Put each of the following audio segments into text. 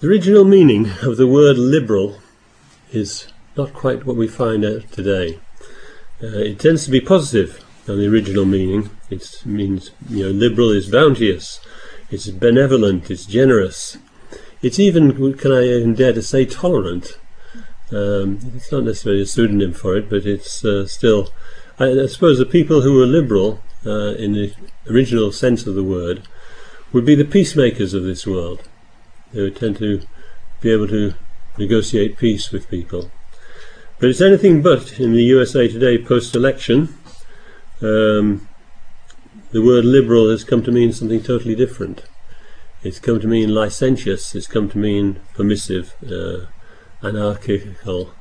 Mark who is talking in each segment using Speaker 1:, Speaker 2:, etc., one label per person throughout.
Speaker 1: The original meaning of the word liberal is not quite what we find out today. It tends to be positive than the original meaning. It means, liberal is bounteous, it's benevolent, it's generous. It's even, can I even dare to say, tolerant. It's not necessarily a pseudonym for it, but it's still... I suppose the people who were liberal, in the original sense of the word, would be the peacemakers of this world. They would tend to be able to negotiate peace with people. But it's anything but in the USA today post-election. The word liberal has come to mean something totally different. It's come to mean licentious, it's come to mean permissive, anarchical,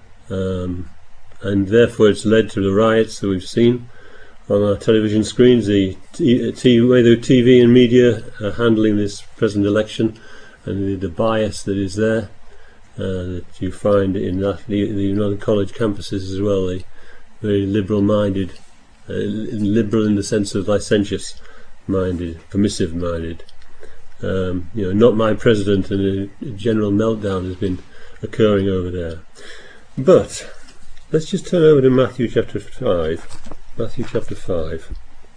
Speaker 1: and therefore it's led to the riots that we've seen on our television screens, the way the TV and media are handling this present election, and the bias that is there, that you find in the United College campuses as well, the very liberal-minded, liberal in the sense of licentious-minded, permissive-minded. Not my president, and a general meltdown has been occurring over there. But let's just turn over to Matthew chapter 5. Matthew chapter 5.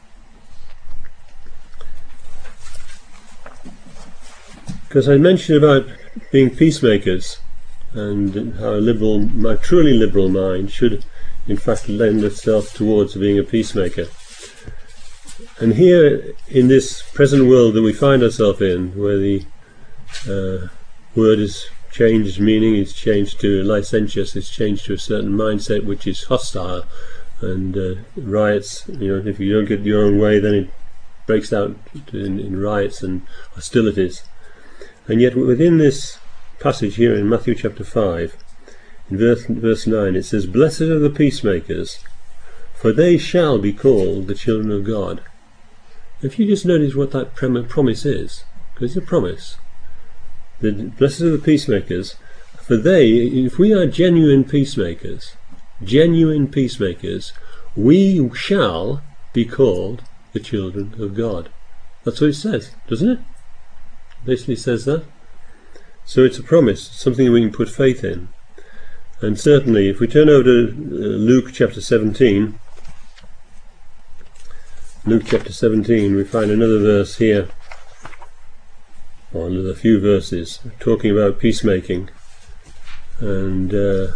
Speaker 1: Because I mentioned about being peacemakers, and how a truly liberal mind should in fact lend itself towards being a peacemaker. And here in this present world that we find ourselves in, where the word has changed meaning, it's changed to licentious, it's changed to a certain mindset which is hostile, and riots, if you don't get your own way, then it breaks out in riots and hostilities. And yet within this passage here in Matthew chapter 5, in verse 9, it says, "Blessed are the peacemakers, for they shall be called the children of God." If you just notice what that promise is, because it's a promise. The blessed are the peacemakers, for if we are genuine peacemakers, we shall be called the children of God. That's what it says, doesn't it? Basically says that. So it's a promise, something that we can put faith in. And certainly, if we turn over to Luke chapter 17, we find another verse here, or another few verses, talking about peacemaking, and the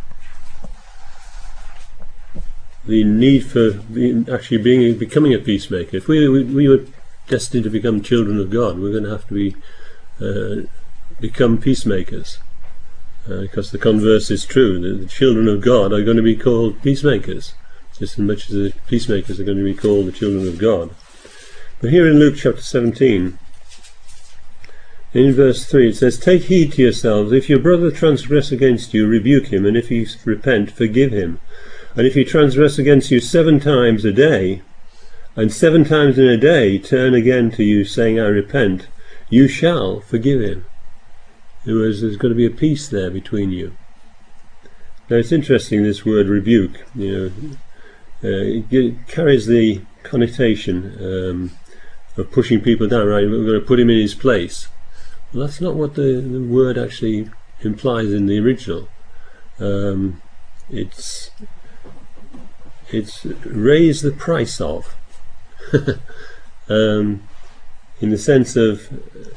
Speaker 1: need for becoming a peacemaker. If we were destined to become children of God, we're going to have to become peacemakers, because the converse is true. The children of God are going to be called peacemakers, just as much as the peacemakers are going to be called the children of God. But here in Luke chapter 17, in verse 3, it says, "Take heed to yourselves, if your brother transgress against you, rebuke him, and if he repent, forgive him. And if he transgress against you 7 times a day, and 7 times in a day turn again to you, saying, I repent, you shall forgive him." In other words, there's got to be a peace there between you. Now it's interesting, this word rebuke, it carries the connotation of pushing people down, right? We're going to put him in his place. Well, that's not what the word actually implies in the original. It's raise the price of. In the sense of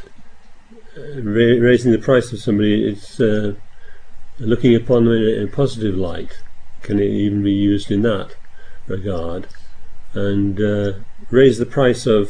Speaker 1: raising the price of somebody, it's looking upon them in a positive light. Can it even be used in that regard? And raise the price of,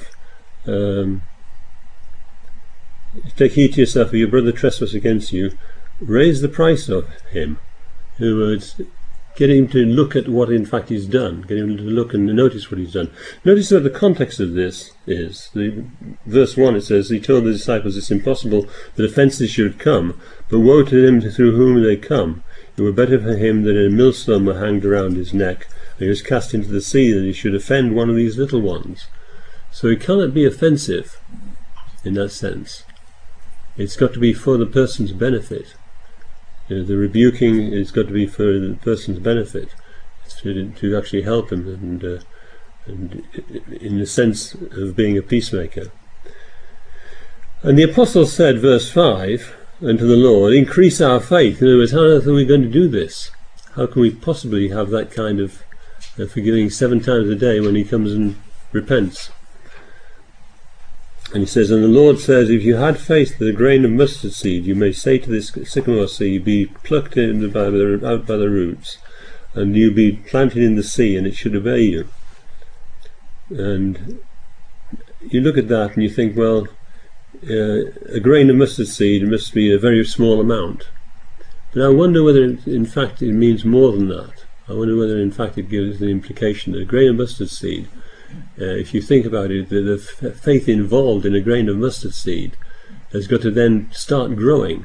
Speaker 1: take heed to yourself, if your brother trespass against you, raise the price of him. In other words, get him to look at what in fact he's done, get him to look and notice what he's done. Notice that the context of this is, verse 1, it says, "He told the disciples it's impossible that offences should come, but woe to him through whom they come. It were better for him that a millstone were hanged around his neck, and he was cast into the sea, than he should offend one of these little ones." So it cannot be offensive in that sense. It's got to be for the person's benefit. The rebuking has got to be for the person's benefit, to actually help him, and in the sense of being a peacemaker. And the apostle said, verse 5, unto the Lord, increase our faith. In other words, how on earth are we going to do this? How can we possibly have that kind of forgiving 7 times a day when he comes and repents? And he says, and the Lord says, if you had faith as a grain of mustard seed, you may say to this sycamore seed, be plucked out by the roots, and you be planted in the sea, and it should obey you. And you look at that and you think, well, a grain of mustard seed must be a very small amount. But I wonder whether in fact it means more than that. I wonder whether in fact it gives the implication that a grain of mustard seed, if you think about it, the faith involved in a grain of mustard seed has got to then start growing.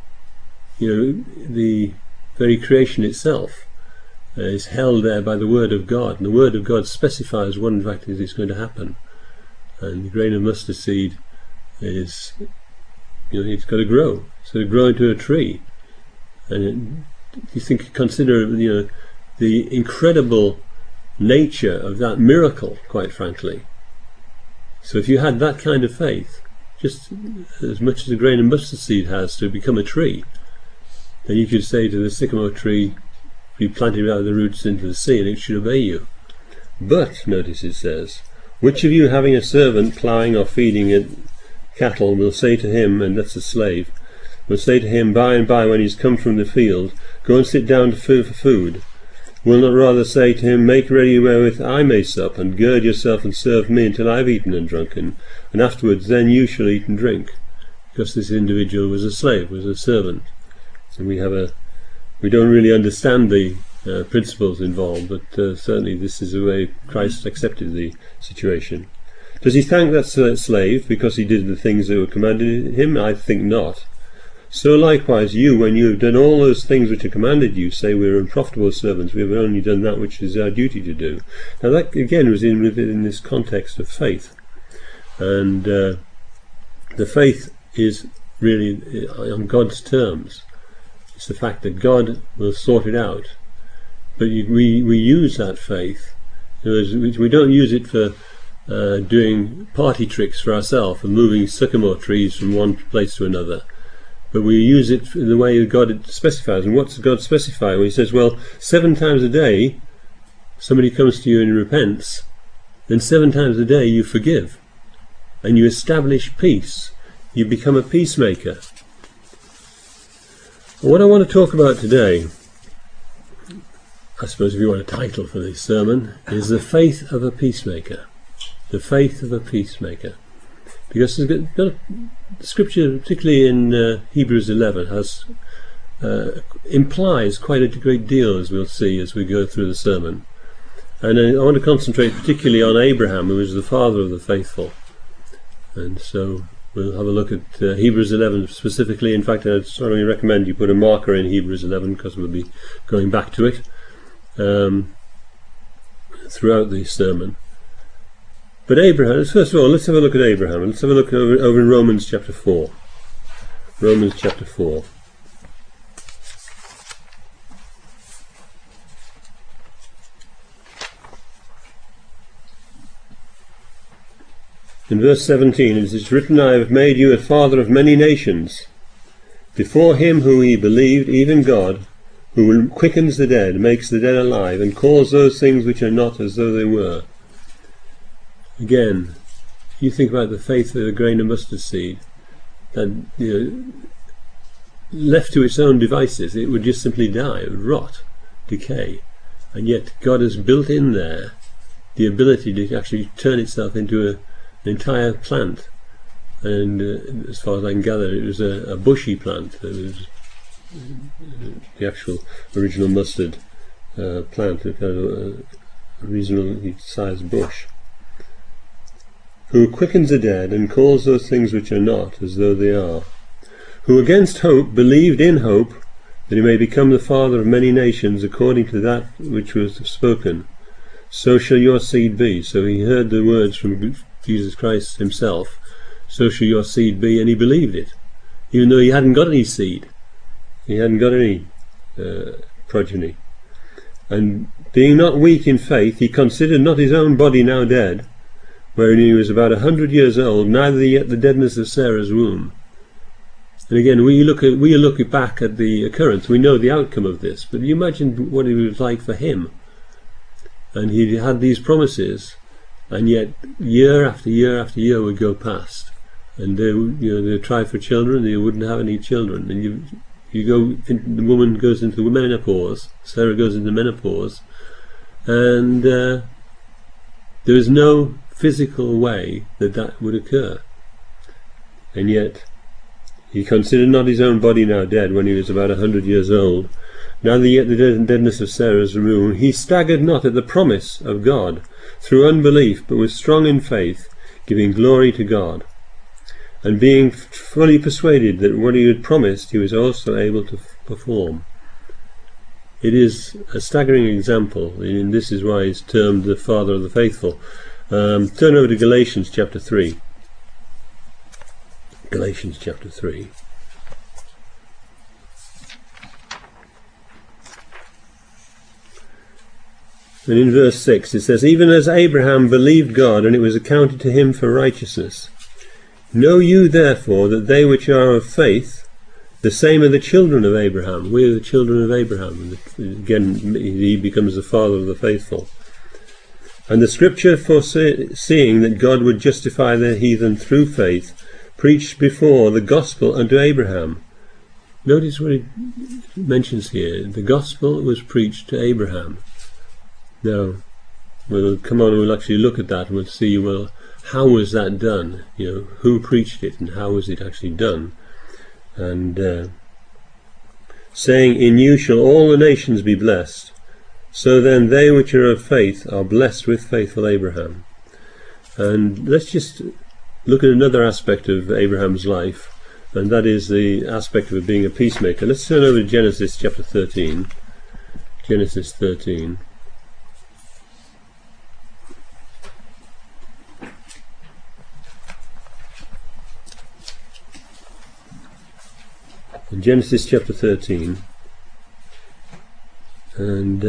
Speaker 1: The very creation itself is held there by the Word of God, and the Word of God specifies what in fact is going to happen. And the grain of mustard seed is, it's got to grow. It's got to grow into a tree. And consider the incredible nature of that miracle, quite frankly. So if you had that kind of faith, just as much as a grain of mustard seed has to become a tree, then you could say to the sycamore tree, be planted out of the roots into the sea, and it should obey you. But, notice it says, which of you having a servant ploughing or feeding it cattle will say to him, and that's a slave, will say to him by and by when he's come from the field, go and sit down for food, will not rather say to him, make ready wherewith I may sup, and gird yourself and serve me until I have eaten and drunken, and afterwards then you shall eat and drink? Because this individual was a slave, was a servant. And we don't really understand the principles involved, but certainly this is the way Christ accepted the situation. Does he thank that slave because he did the things that were commanded him? I think not. So likewise you, when you have done all those things which are commanded you, say we are unprofitable servants, we have only done that which is our duty to do. Now that again was in this context of faith. And the faith is really on God's terms. It's the fact that God will sort it out. But we use that faith. We don't use it for doing party tricks for ourselves and moving sycamore trees from one place to another. But we use it in the way God specifies. And what's God specify? Well, he says, well, 7 times a day somebody comes to you and repents, then 7 times a day you forgive. And you establish peace. You become a peacemaker. What I want to talk about today, I suppose if you want a title for this sermon, is the faith of a peacemaker. The faith of a peacemaker. Because the scripture, particularly in Hebrews 11, implies quite a great deal, as we'll see as we go through the sermon. And I want to concentrate particularly on Abraham, who was the father of the faithful. And so we'll have a look at Hebrews 11 specifically. In fact, I'd strongly recommend you put a marker in Hebrews 11, because we'll be going back to it throughout the sermon. But Abraham, first of all, let's have a look at Abraham. Let's have a look over in Romans chapter 4. Romans chapter 4. In verse 17 it is written, I have made you a father of many nations, before him whom ye believed, even God, who quickens the dead, makes the dead alive, and calls those things which are not as though they were. Again, you think about the faith of a grain of mustard seed, that left to its own devices, it would just simply die, it would rot, decay. And yet God has built in there the ability to actually turn itself into an entire plant. And as far as I can gather, it was a bushy plant. It was the actual original mustard plant, a kind of a reasonably sized bush. Who quickens the dead, and calls those things which are not as though they are. Who against hope believed in hope, that he may become the father of many nations, according to that which was spoken. So shall your seed be. So he heard the words from Jesus Christ himself. So shall your seed be, and he believed it, even though he hadn't got any seed. He hadn't got any progeny. And being not weak in faith, he considered not his own body now dead, wherein he was about 100 years old, neither yet the deadness of Sarah's womb. And again, we look back at the occurrence, we know the outcome of this, but you imagine what it was like for him. And he had these promises, and yet year after year after year would go past, and they try for children, they wouldn't have any children. And the woman goes into menopause, Sarah goes into menopause, and there is no physical way that would occur. And yet he considered not his own body now dead when he was about 100 years old. Now that yet the deadness of Sarah is removed, he staggered not at the promise of God through unbelief, but was strong in faith, giving glory to God, and being fully persuaded that what he had promised he was also able to perform. It is a staggering example, and this is why he's termed the father of the faithful. Turn over to Galatians chapter 3. Galatians chapter 3. And in verse 6 it says, "Even as Abraham believed God, and it was accounted to him for righteousness. Know you therefore that they which are of faith, the same are the children of Abraham." We are the children of Abraham. Again, he becomes the father of the faithful. "And the scripture foreseeing that God would justify the heathen through faith, preached before the gospel unto Abraham." Notice what it mentions here. The gospel was preached to Abraham. Now, we'll come on and we'll actually look at that and we'll see, well, how was that done? Who preached it and how was it actually done? And saying, "In you shall all the nations be blessed. So then they which are of faith are blessed with faithful Abraham." And let's just look at another aspect of Abraham's life, and that is the aspect of being a peacemaker. Let's turn over to Genesis chapter 13. Genesis 13. In Genesis chapter 13 and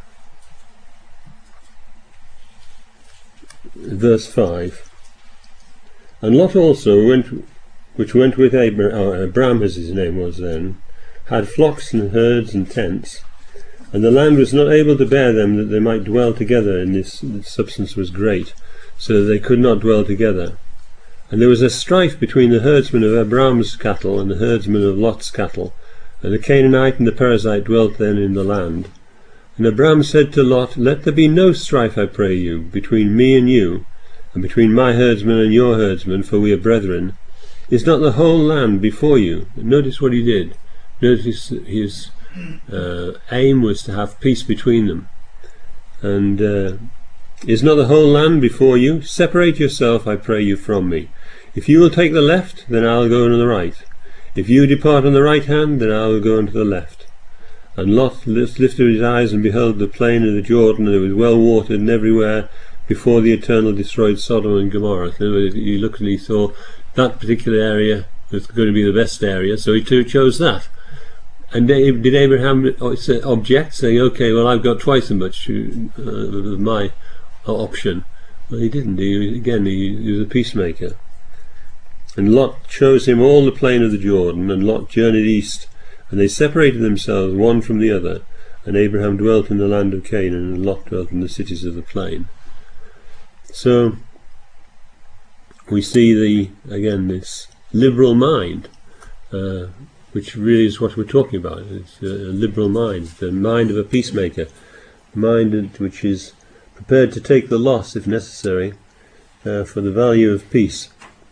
Speaker 1: verse 5. "And Lot also which went with Abram, as his name was then, had flocks and herds and tents, and the land was not able to bear them, that they might dwell together, and this substance was great, so that they could not dwell together. And there was a strife between the herdsmen of Abram's cattle and the herdsmen of Lot's cattle, and the Canaanite and the Perizzite dwelt then in the land. And Abram said to Lot, Let there be no strife, I pray you, between me and you, and between my herdsmen and your herdsmen, for we are brethren. Is not the whole land before you?" And notice what he did. Notice his aim was to have peace between them. And "Is not the whole land before you? Separate yourself, I pray you, from me. If you will take the left, then I will go on the right. If you depart on the right hand, then I will go on to the left." And Lot lifted his eyes and beheld the plain of the Jordan, and it was well watered, and everywhere before the Eternal destroyed Sodom and Gomorrah. So he looked and he saw that particular area was going to be the best area, so he too chose that. And did Abraham object, saying, "Okay, well, I've got twice as much of my option"? Well, he didn't. He was a peacemaker. "And Lot chose him all the plain of the Jordan, and Lot journeyed east, and they separated themselves one from the other. And Abraham dwelt in the land of Canaan, and Lot dwelt in the cities of the plain." So we see this liberal mind, which really is what we're talking about. It's a liberal mind, the mind of a peacemaker, a mind which is prepared to take the loss if necessary for the value of peace.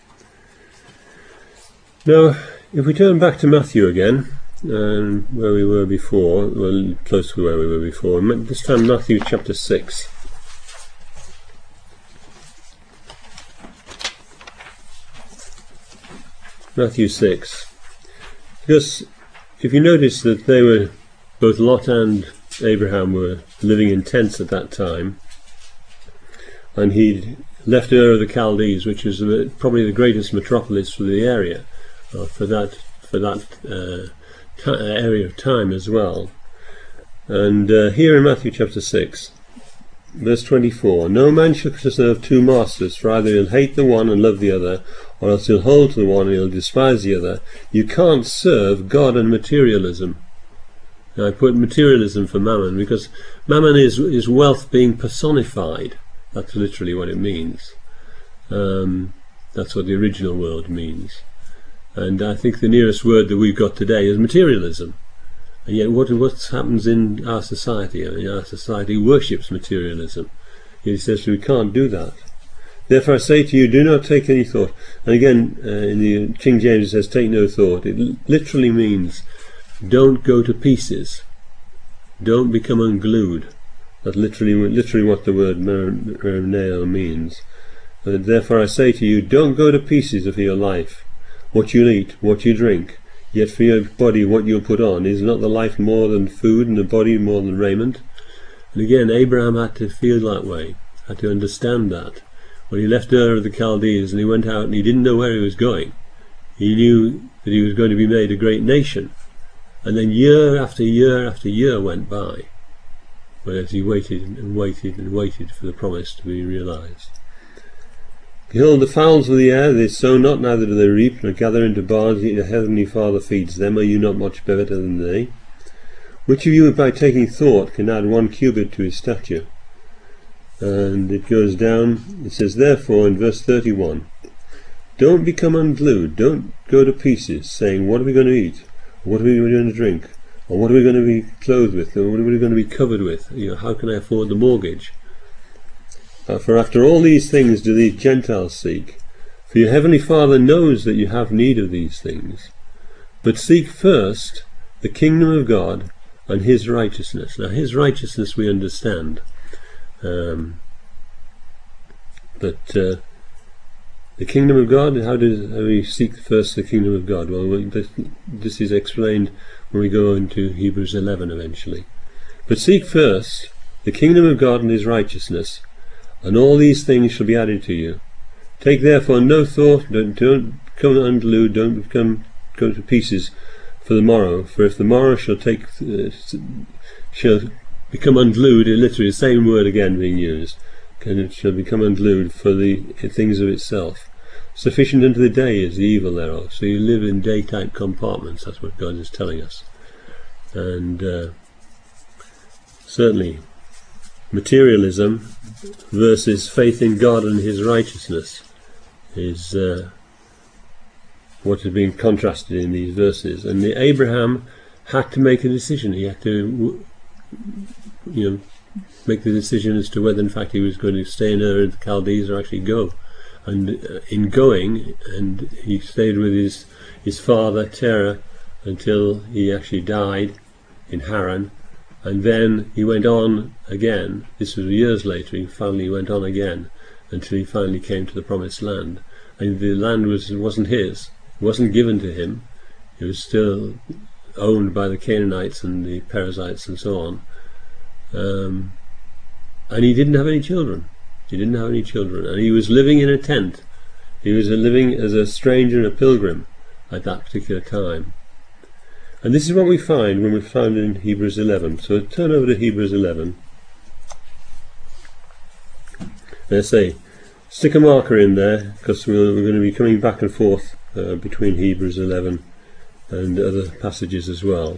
Speaker 1: Now, if we turn back to Matthew again, where we were before, well, close to where we were before, this time Matthew chapter 6. Matthew 6. Because if you notice that they were, both Lot and Abraham were living in tents at that time, and he'd left Ur of the Chaldees, which was probably the greatest metropolis for the area, for that area of time as well. And here in Matthew chapter 6, verse 24, no man shall serve two masters, for either he'll hate the one and love the other, or else he'll hold to the one and he'll despise the other. You can't serve God and materialism. Now I put materialism for mammon because mammon is wealth being personified. That's literally what it means. That's what the original word means. And I think the nearest word that we've got today is materialism. And yet what happens in our society? I mean, our society worships materialism. He says we can't do that. Therefore I say to you, do not take any thought. And again, in the King James it says, take no thought. It literally means, don't go to pieces. Don't become unglued. That's literally what the word meroneo means. Therefore I say to you, don't go to pieces of your life. What you eat, what you drink. Yet for your body what you'll put on. Is not the life more than food, and the body more than raiment? And again, Abraham had to feel that way, had to understand that. When he left Ur of the Chaldees and he went out and he didn't know where he was going, he knew that he was going to be made a great nation. And then year after year after year went by, whereas he waited and waited and waited for the promise to be realized. Behold, the fowls of the air, they sow not, neither do they reap, nor gather into barns, yet your heavenly Father feeds them. Are you not much better than they? Which of you, by taking thought, can add 1 cubit to his stature? And it goes down, it says, therefore, in verse 31, don't become unglued, don't go to pieces, saying, what are we going to eat? Or what are we going to drink? Or what are we going to be clothed with? Or what are we going to be covered with? How can I afford the mortgage? For after all these things do these Gentiles seek. For your heavenly Father knows that you have need of these things. But seek first the kingdom of God and his righteousness. Now his righteousness we understand. But the kingdom of God, how do we seek first the kingdom of God? Well, this is explained when we go into Hebrews 11 eventually. But seek first the kingdom of God and his righteousness, and all these things shall be added to you. Take therefore no thought, don't come unglued, don't go to pieces for the morrow. For if the morrow shall become unglued, literally the same word again being used, and it shall become unglued for the things of itself. Sufficient unto the day is the evil thereof. So you live in day-type compartments. That's what God is telling us. And certainly materialism versus faith in God and his righteousness is what is being contrasted in these verses. And Abraham had to make a decision. He had to make the decision as to whether in fact he was going to stay in Ur of the Chaldees or actually go. And in going, and he stayed with his father Terah until he actually died in Haran. And then he went on again. This was years later. He finally went on again until he finally came to the promised land. And the land wasn't his. It wasn't given to him. It was still owned by the Canaanites and the Perizzites and so on. And he didn't have any children. He didn't have any children. And he was living in a tent. He was living as a stranger and a pilgrim at that particular time. And this is what we find when we found in Hebrews 11. So turn over to Hebrews 11. And I say, stick a marker in there, because we're going to be coming back and forth between Hebrews 11 and other passages as well.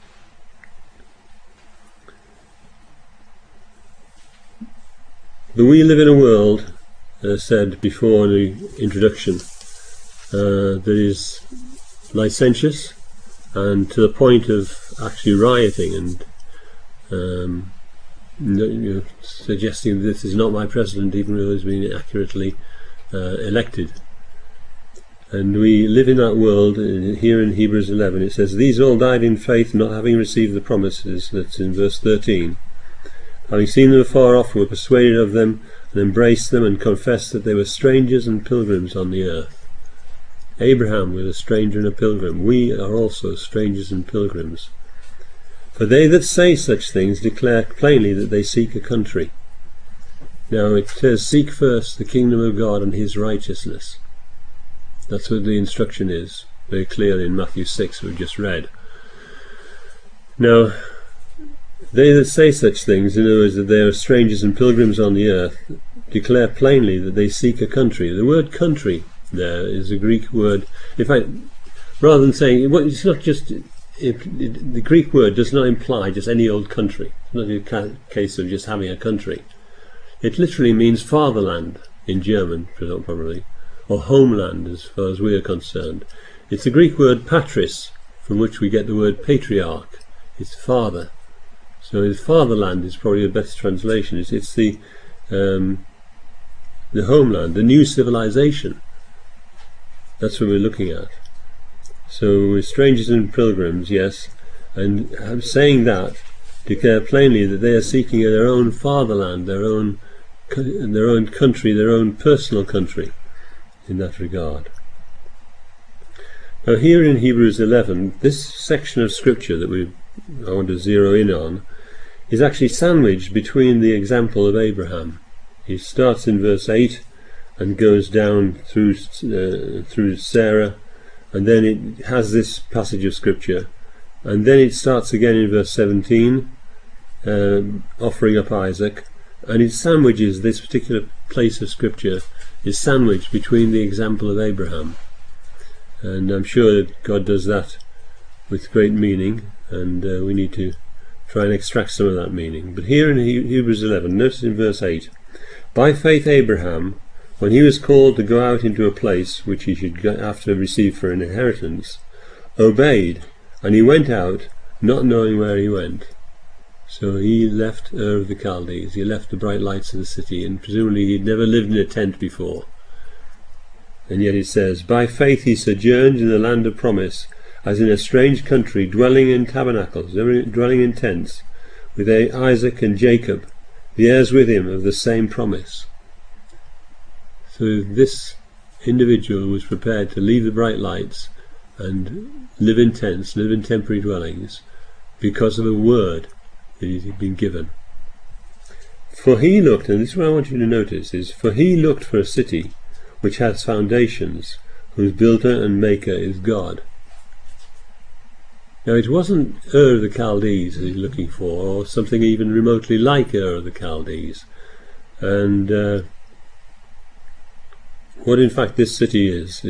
Speaker 1: But we live in a world, as said before in the introduction, that is licentious, and to the point of actually rioting and suggesting that this is not my president, even though he's been accurately elected. And we live in that world. Here in Hebrews 11 it says, these all died in faith, not having received the promises. That's in verse 13. Having seen them afar off, were persuaded of them, and embraced them, and confessed that they were strangers and pilgrims on the earth. Abraham was a stranger and a pilgrim. We are also strangers and pilgrims. For they that say such things declare plainly that they seek a country. Now it says, seek first the kingdom of God and his righteousness. That's what the instruction is, very clearly in Matthew 6 we've just read. Now, They that say such things, in other words, that they are strangers and pilgrims on the earth, declare plainly that they seek a country. The word country there is a Greek word. In fact, rather than saying, well, it's not just, the Greek word does not imply just any old country. It's not a case of just having a country. It literally means fatherland in German, probably, or homeland as far as we are concerned. It's the Greek word patris, from which we get the word patriarch. It's father. So his fatherland is probably a better translation. It's the homeland, the new civilization. That's what we're looking at. So we're strangers and pilgrims, yes, and saying that, declare plainly that they are seeking their own fatherland, their own country, their own personal country in that regard. Now here in Hebrews 11, this section of scripture that I want to zero in on is actually sandwiched between the example of Abraham. He starts in verse 8 and goes down through Sarah, and then it has this passage of scripture, and then it starts again in verse 17, offering up Isaac, and it sandwiches, this particular place of scripture is sandwiched between the example of Abraham. And I'm sure that God does that with great meaning, and we need to try and extract some of that meaning. But here in Hebrews 11, notice in verse 8, by faith Abraham, when he was called to go out into a place which he should after receive for an inheritance, obeyed, and he went out, not knowing where he went. So he left Ur of the Chaldees, he left the bright lights of the city, and presumably he'd never lived in a tent before. And yet it says, by faith he sojourned in the land of promise, as in a strange country, dwelling in tabernacles, dwelling in tents, with Isaac and Jacob, the heirs with him of the same promise. So this individual was prepared to leave the bright lights and live in tents, live in temporary dwellings, because of a word that he had been given. For he looked, and this is what I want you to notice, is, for he looked for a city which has foundations, whose builder and maker is God. Now it wasn't Ur of the Chaldees that he's looking for, or something even remotely like Ur of the Chaldees. And what in fact this city is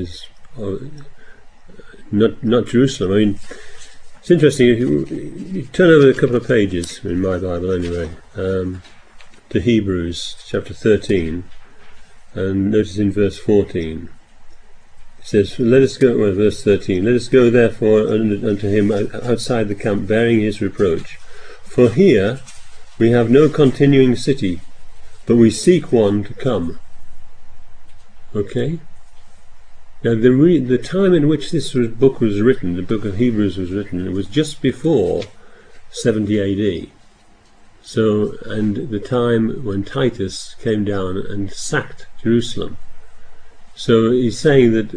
Speaker 1: not Jerusalem. I mean, it's interesting, if you turn over a couple of pages, in my Bible anyway, to Hebrews chapter 13, and notice in verse 14, it says, let us go, well, verse 13, let us go therefore unto him outside the camp, bearing his reproach. For here we have no continuing city, but we seek one to come. Okay? Now the time in which this book was written, the book of Hebrews was written, it was just before 70 AD. So, and the time when Titus came down and sacked Jerusalem. So he's saying that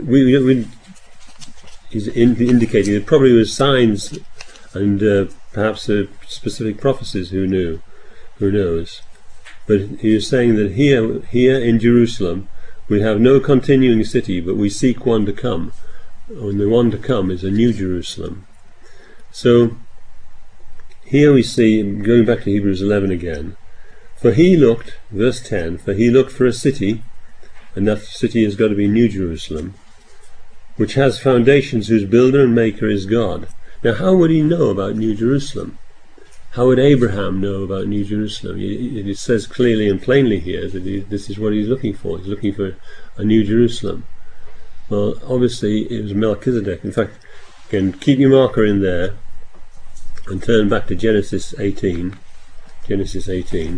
Speaker 1: he's indicating that probably was signs and perhaps specific prophecies, who knows. But he is saying that here in Jerusalem we have no continuing city, but we seek one to come. And the one to come is a new Jerusalem. So here we see, going back to Hebrews 11 again, for he looked, verse 10, for he looked for a city, and that city has got to be New Jerusalem, which has foundations, whose builder and maker is God. Now how would he know about New Jerusalem? How would Abraham know about New Jerusalem? It says clearly and plainly here that this is what he's looking for. He's looking for a New Jerusalem. Well, obviously it was Melchizedek. In fact, you can keep your marker in there and turn back to Genesis 18. Genesis 18.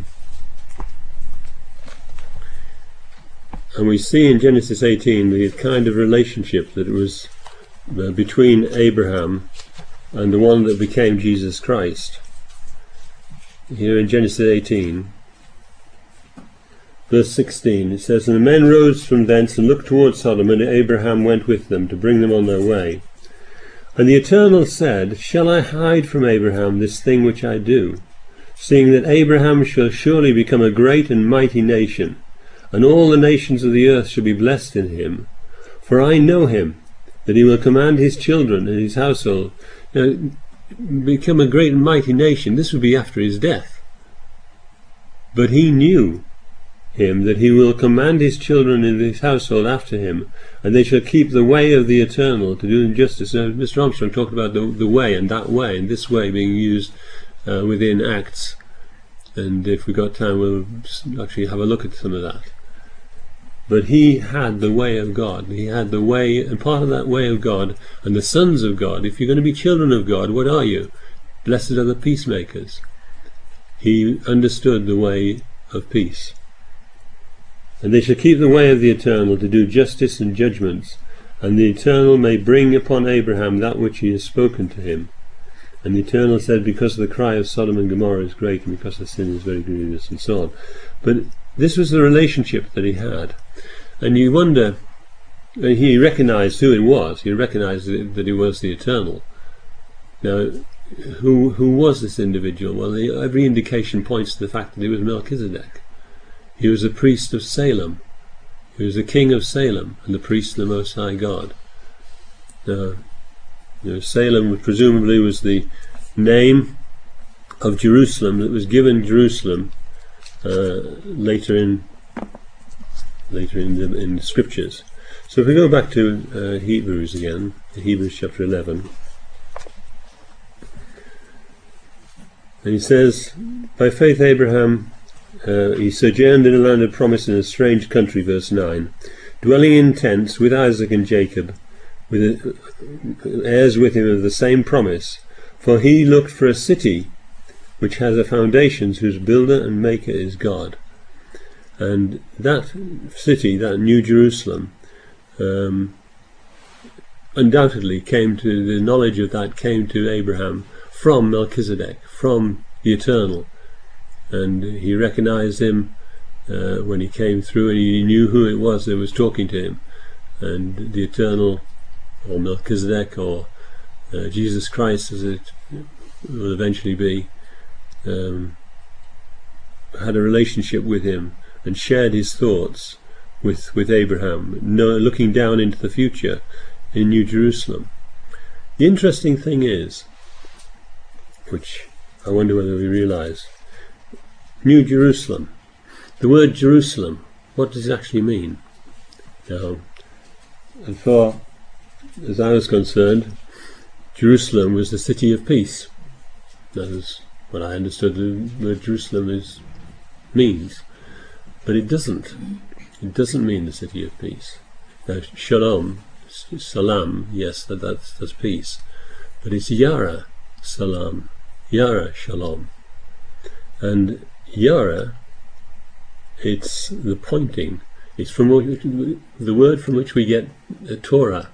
Speaker 1: And we see in Genesis 18 the kind of relationship that was between Abraham and the one that became Jesus Christ. Here in Genesis 18, verse 16, it says, and the men rose from thence and looked towards Sodom, and Abraham went with them to bring them on their way. And the Eternal said, shall I hide from Abraham this thing which I do, seeing that Abraham shall surely become a great and mighty nation, and all the nations of the earth shall be blessed in him? For I know him, that he will command his children and his household. Now, become a great and mighty nation. This would be after his death. But he knew him that he will command his children in his household after him, and they shall keep the way of the eternal to do justice. Now, Mr. Armstrong talked about the way, and that way, and this way being used within Acts. And if we've got time, we'll actually have a look at some of that. But he had the way of God. He had the way, and part of that way of God, and the sons of God. If you're going to be children of God, what are you? Blessed are the peacemakers. He understood the way of peace. And they shall keep the way of the eternal to do justice and judgments, and the eternal may bring upon Abraham that which he has spoken to him. And the eternal said, because the cry of Sodom and Gomorrah is great, and because the sin is very grievous, and so on. But this was the relationship that he had. And you wonder, he recognized who it was. He recognized that he was the eternal. Now, who was this individual? Well, every indication points to the fact that he was Melchizedek. He was a priest of Salem. He was the king of Salem and the priest of the Most High God. Salem presumably was the name of Jerusalem that was given Jerusalem later in the scriptures. So if we go back to Hebrews again, Hebrews chapter 11, and he says, by faith Abraham he sojourned in a land of promise in a strange country, verse 9, dwelling in tents with Isaac and Jacob, with heirs with him of the same promise. For he looked for a city which has a foundations, whose builder and maker is God. And that city, that New Jerusalem, undoubtedly the knowledge of that came to Abraham from Melchizedek, from the Eternal. And he recognized him when he came through, and he knew who it was that was talking to him. And the Eternal, or Melchizedek, or Jesus Christ, as it will eventually be, had a relationship with him and shared his thoughts with Abraham, looking down into the future in New Jerusalem. The interesting thing is, which I wonder whether we realize, New Jerusalem, the word Jerusalem, what does it actually mean? Now, as far as I was concerned, Jerusalem was the city of peace. That is what I understood the word Jerusalem means. But it doesn't. It doesn't mean the city of peace. Now, Shalom, Salam, yes, that's peace. But it's Yara Salam, Yara Shalom. And Yara, it's the pointing. It's from the word from which we get Torah.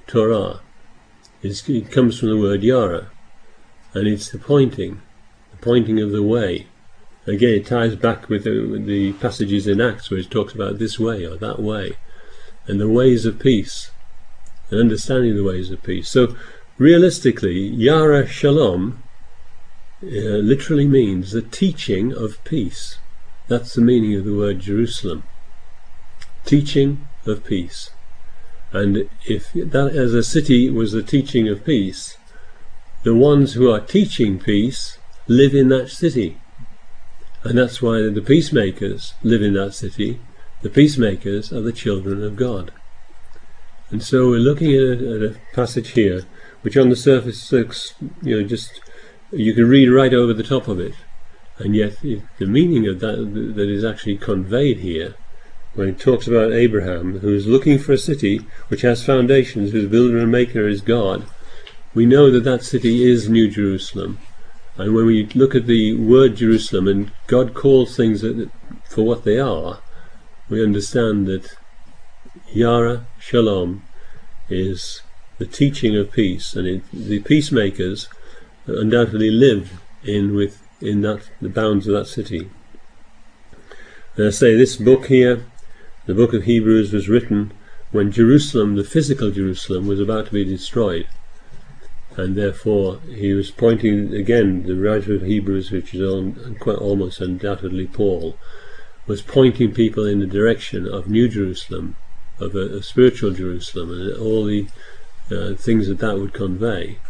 Speaker 1: It comes from the word Yara, and it's the pointing of the way. Again, it ties back with the passages in Acts where it talks about this way or that way, and the ways of peace, and understanding the ways of peace. So, realistically, Yara Shalom literally means the teaching of peace. That's the meaning of the word Jerusalem. Teaching of peace. And if that as a city was the teaching of peace, the ones who are teaching peace live in that city. And that's why the peacemakers live in that city. The peacemakers are the children of God. And so we're looking at a passage here, which on the surface looks, you can read right over the top of it. And yet the meaning of that is actually conveyed here, when it talks about Abraham, who is looking for a city which has foundations, whose builder and maker is God. We know that that city is New Jerusalem. And when we look at the word Jerusalem, and God calls things for what they are, we understand that Yara Shalom is the teaching of peace, and the peacemakers undoubtedly live in the bounds of that city. And I say this book here, the book of Hebrews, was written when Jerusalem, the physical Jerusalem, was about to be destroyed. And therefore he was pointing, again, the writer of Hebrews, which is quite almost undoubtedly Paul, was pointing people in the direction of New Jerusalem, of a spiritual Jerusalem, and all the things that would convey.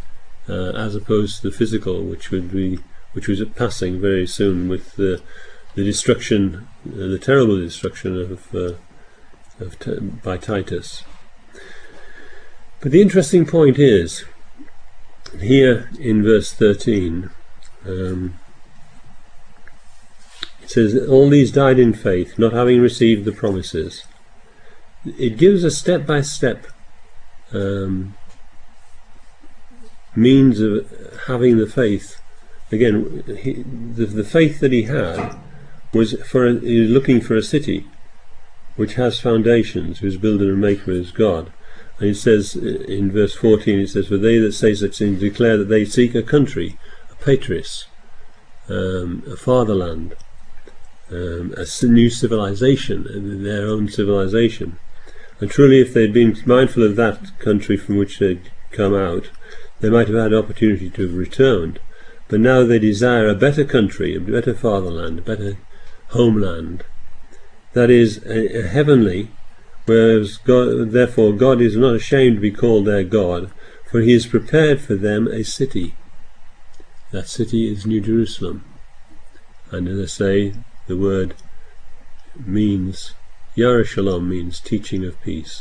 Speaker 1: as opposed to the physical, which was passing very soon with the destruction, the terrible destruction by Titus. But the interesting point is, here in verse 13, it says, all these died in faith, not having received the promises. It gives a step-by-step means of having the faith. Again, the faith that he had was he was looking for a city which has foundations, whose builder and maker is God. And it says in verse 14, it says, for they that say such things declare that they seek a country, a patris, a fatherland, a new civilization, their own civilization. And truly, if they'd been mindful of that country from which they'd come out, they might have had opportunity to have returned. But now they desire a better country, a better fatherland, a better homeland. That is a heavenly, whereas therefore God is not ashamed to be called their God, for he has prepared for them a city. That city is New Jerusalem. And as I say, the word means, Yerushalayim means teaching of peace.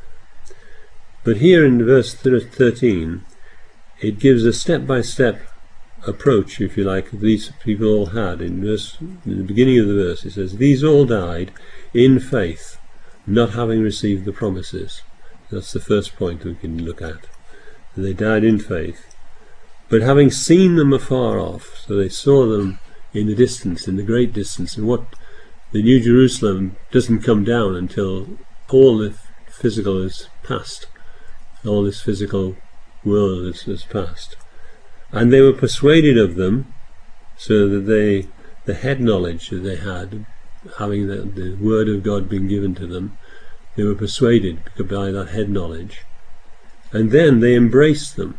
Speaker 1: But here in verse 13, it gives a step-by-step approach, if you like, these people all had. In the beginning of the verse it says, these all died in faith, not having received the promises. That's the first point we can look at. They died in faith, but having seen them afar off. So they saw them in the distance, in the great distance, and what the New Jerusalem doesn't come down until all the physical is past, all this physical world is past. And they were persuaded of them, so that the head knowledge that they had, having the word of God being given to them, they were persuaded by that head knowledge. And then they embraced them.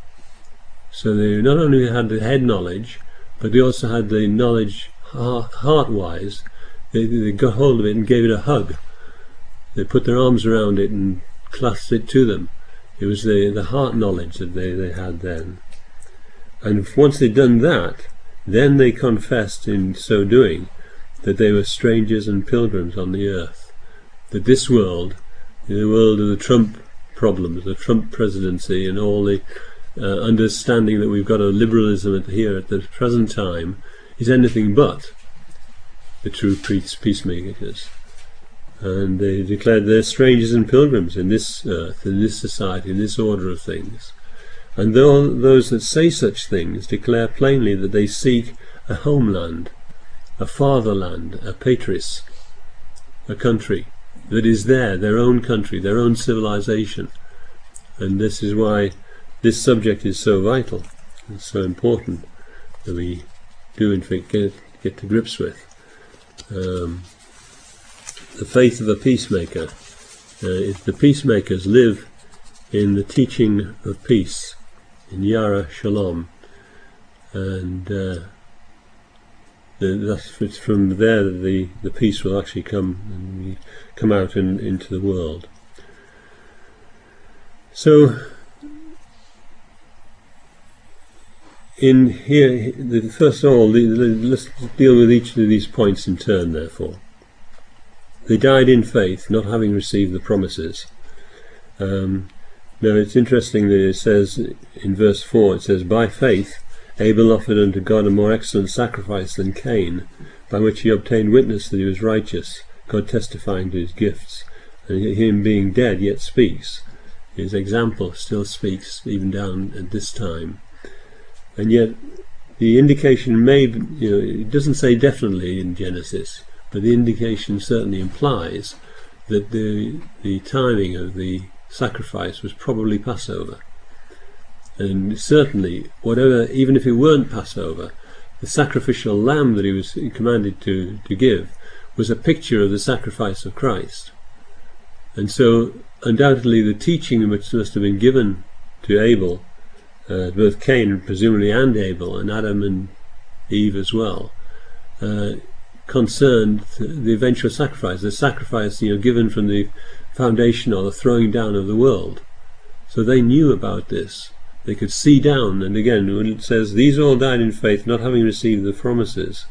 Speaker 1: So they not only had the head knowledge, but they also had the knowledge heart-wise. They got hold of it and gave it a hug. They put their arms around it and clasped it to them. It was the heart knowledge that they had then. And once they'd done that, then they confessed in so doing that they were strangers and pilgrims on the earth. That this world, the world of the Trump problems, the Trump presidency, and all the understanding that we've got a liberalism here at the present time, is anything but the true peacemakers. And they declared they're strangers and pilgrims in this earth, in this society, in this order of things. And those that say such things declare plainly that they seek a homeland, a fatherland, a patris, a country that is their own country, their own civilization. And this is why this subject is so vital, it's so important that we do in fact get to grips with. The faith of a peacemaker. If the peacemakers live in the teaching of peace, in Yerushalayim, and it's from there that the peace will actually come out into the world. So in here, first of all, let's deal with each of these points in turn. Therefore, they died in faith, not having received the promises. Now it's interesting that it says in verse 4, it says, by faith Abel offered unto God a more excellent sacrifice than Cain, by which he obtained witness that he was righteous, God testifying to his gifts, and him being dead yet speaks. His example still speaks even down at this time. And yet the indication it doesn't say definitely in Genesis, but the indication certainly implies that the timing of the sacrifice was probably Passover. And certainly, even if it weren't Passover, the sacrificial lamb that he was commanded to give was a picture of the sacrifice of Christ. And so undoubtedly the teaching which must have been given to Abel, both Cain presumably and Abel, and Adam and Eve as well, concerned the eventual sacrifice, the sacrifice given from the foundation or the throwing down of the world. So they knew about this. they could see down. And again, when it says, these all died in faith, not having received the promises,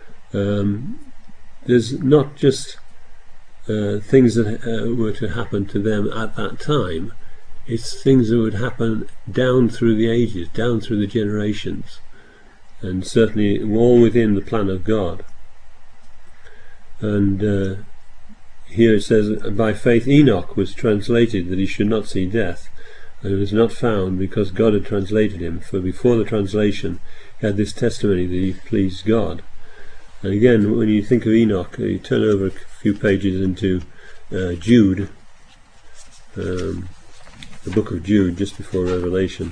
Speaker 1: there's not just things that were to happen to them at that time. It's things that would happen down through the ages, down through the generations, and certainly all within the plan of God. And here it says, by faith Enoch was translated that he should not see death, and was not found because God had translated him, for before the translation he had this testimony that he pleased God. And again, when you think of Enoch, you turn over a few pages into Jude, the book of Jude, just before Revelation.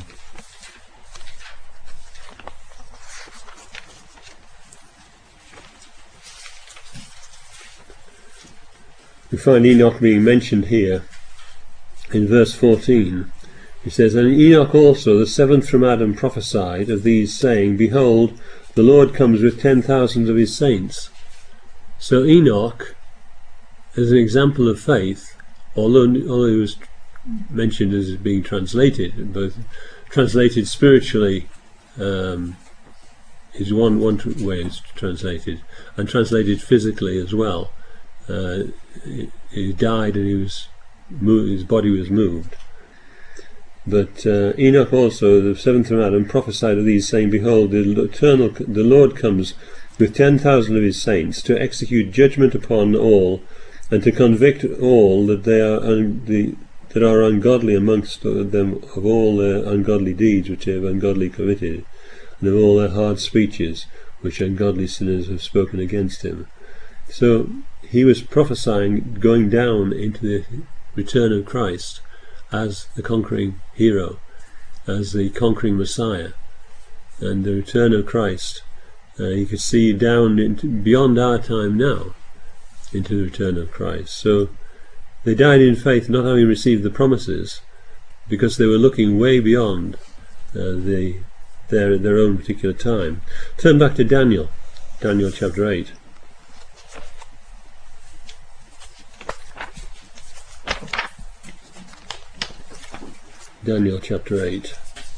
Speaker 1: We find Enoch being mentioned here in verse 14. He says, and Enoch also, the seventh from Adam, prophesied of these, saying, behold, the Lord comes with 10,000 of his saints. So Enoch, as an example of faith, although he was mentioned as being translated, both translated spiritually is one way it's translated, and translated physically as well. He died and he was moved, his body was moved. But Enoch also, the seventh from Adam, prophesied of these, saying, behold, the Lord comes with 10,000 of his saints to execute judgment upon all, and to convict all that that are ungodly amongst them of all their ungodly deeds which they have ungodly committed, and of all their hard speeches which ungodly sinners have spoken against him. So he was prophesying going down into the return of Christ as the conquering hero, as the conquering Messiah, and the return of Christ. You could see down beyond our time now into the return of Christ. So they died in faith, not having received the promises, because they were looking way beyond their own particular time. Turn back to Daniel chapter 8. Daniel chapter 8.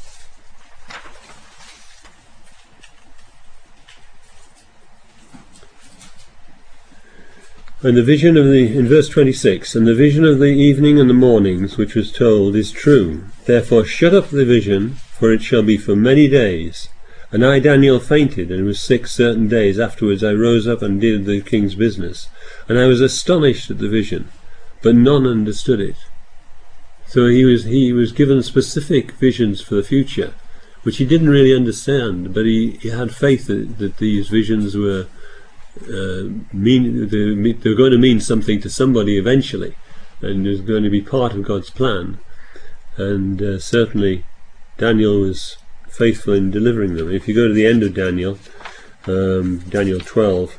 Speaker 1: And the vision of in verse 26, and the vision of the evening and the mornings which was told is true. Therefore shut up the vision, for it shall be for many days. And I, Daniel, fainted, and was sick certain days. Afterwards I rose up and did the king's business. And I was astonished at the vision, but none understood it. So he was given specific visions for the future, which he didn't really understand, but he had faith that these visions were they're going to mean something to somebody eventually, and is going to be part of God's plan. And certainly Daniel was faithful in delivering them. If you go to the end of Daniel, Daniel 12,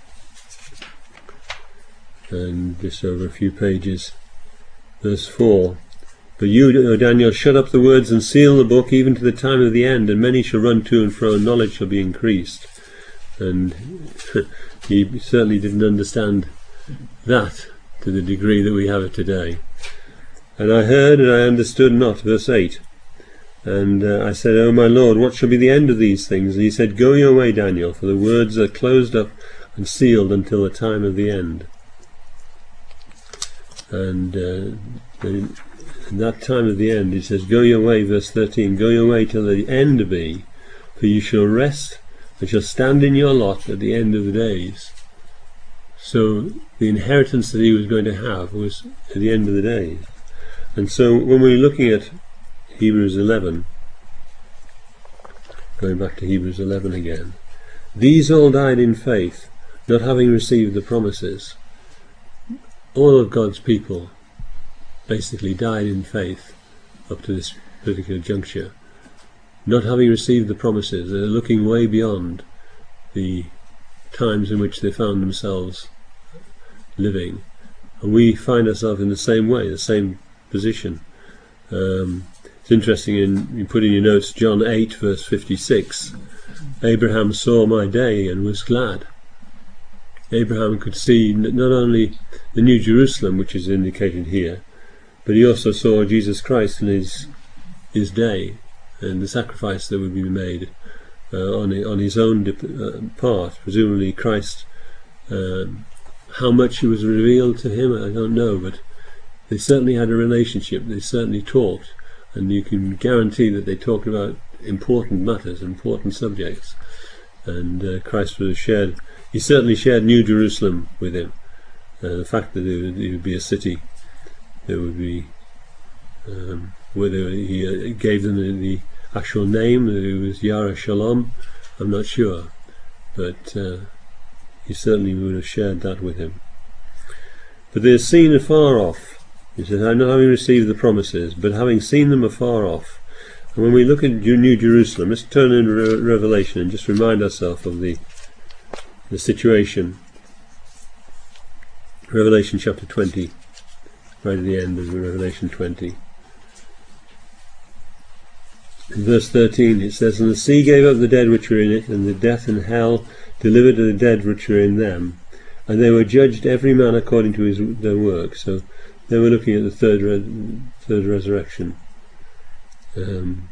Speaker 1: and just over a few pages, verse 4. But you, O Daniel, shut up the words and seal the book even to the time of the end, and many shall run to and fro, and knowledge shall be increased. And he certainly didn't understand that to the degree that we have it today. And I heard and I understood not, verse 8. And I said, O my Lord, what shall be the end of these things? And he said, go your way, Daniel, for the words are closed up and sealed until the time of the end. And in that time of the end, he says, go your way, verse 13, go your way till the end be, for you shall rest and shall stand in your lot at the end of the days. So the inheritance that he was going to have was at the end of the days. And so when we're looking at Hebrews 11, going back to Hebrews 11 again, these all died in faith, not having received the promises. All of God's people basically died in faith up to this particular juncture, not having received the promises. They're looking way beyond the times in which they found themselves living, and we find ourselves in the same way, the same position. It's interesting, you put in your notes John 8 verse 56, Abraham saw my day and was glad. Abraham could see not only the New Jerusalem, which is indicated here, but he also saw Jesus Christ in his day, and the sacrifice that would be made on his own part. Presumably Christ, how much it was revealed to him, I don't know, but they certainly had a relationship. They certainly talked, and you can guarantee that they talked about important matters, important subjects. And Christ would have shared, he certainly shared New Jerusalem with him. The fact that it would be a city that would be, whether he gave them the actual name, that it was Yara Shalom, I'm not sure, but he certainly would have shared that with him. But they are seen afar off. He says, I know having received the promises, but having seen them afar off. And when we look at New Jerusalem, let's turn into Revelation and just remind ourselves of the situation. Revelation chapter 20, right at the end of Revelation 20. In verse 13 it says, And the sea gave up the dead which were in it, and the death and hell delivered to the dead which were in them. And they were judged every man according to their work. So they were looking at the third resurrection. And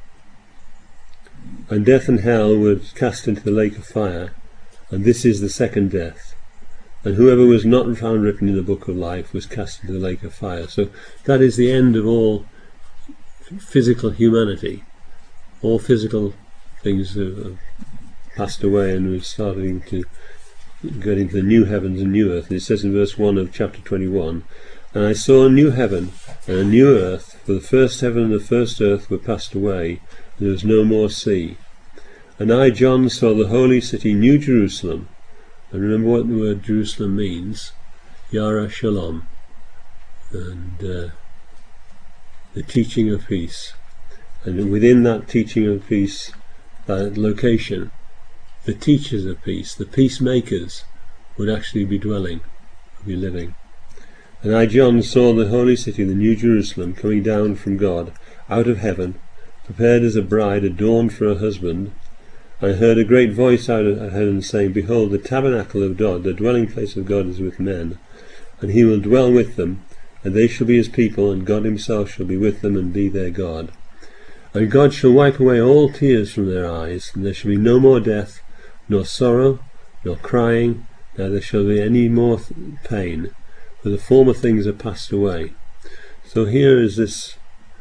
Speaker 1: death and hell were cast into the lake of fire, and this is the second death. And whoever was not found written in the book of life was cast into the lake of fire. So that is the end of all physical humanity. All physical things have passed away, and we're starting to get into the new heavens and new earth. And it says in verse 1 of chapter 21, And I saw a new heaven and a new earth, for the first heaven and the first earth were passed away, and there was no more sea. And I, John, saw the holy city, New Jerusalem. And remember what the word Jerusalem means, Yara Shalom, and the teaching of peace. And within that teaching of peace, that location, the teachers of peace, the peacemakers, would actually be dwelling, would be living. And I, John, saw the holy city, the New Jerusalem, coming down from God, out of heaven, prepared as a bride adorned for her husband. I heard a great voice out of heaven saying, Behold, the tabernacle of God, the dwelling place of God is with men, and he will dwell with them, and they shall be his people, and God himself shall be with them and be their God. And God shall wipe away all tears from their eyes, and there shall be no more death, nor sorrow, nor crying, neither shall there be any more pain, for the former things are passed away. So here is this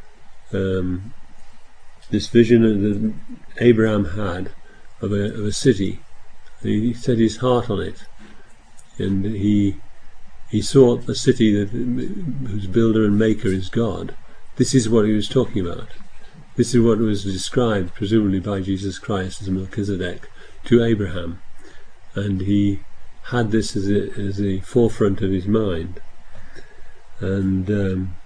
Speaker 1: vision that Abraham had of a city. He set his heart on it, and he sought a city whose builder and maker is God. This is what he was talking about. This is what was described, presumably by Jesus Christ as Melchizedek, to Abraham, and he had this as a forefront of his mind. And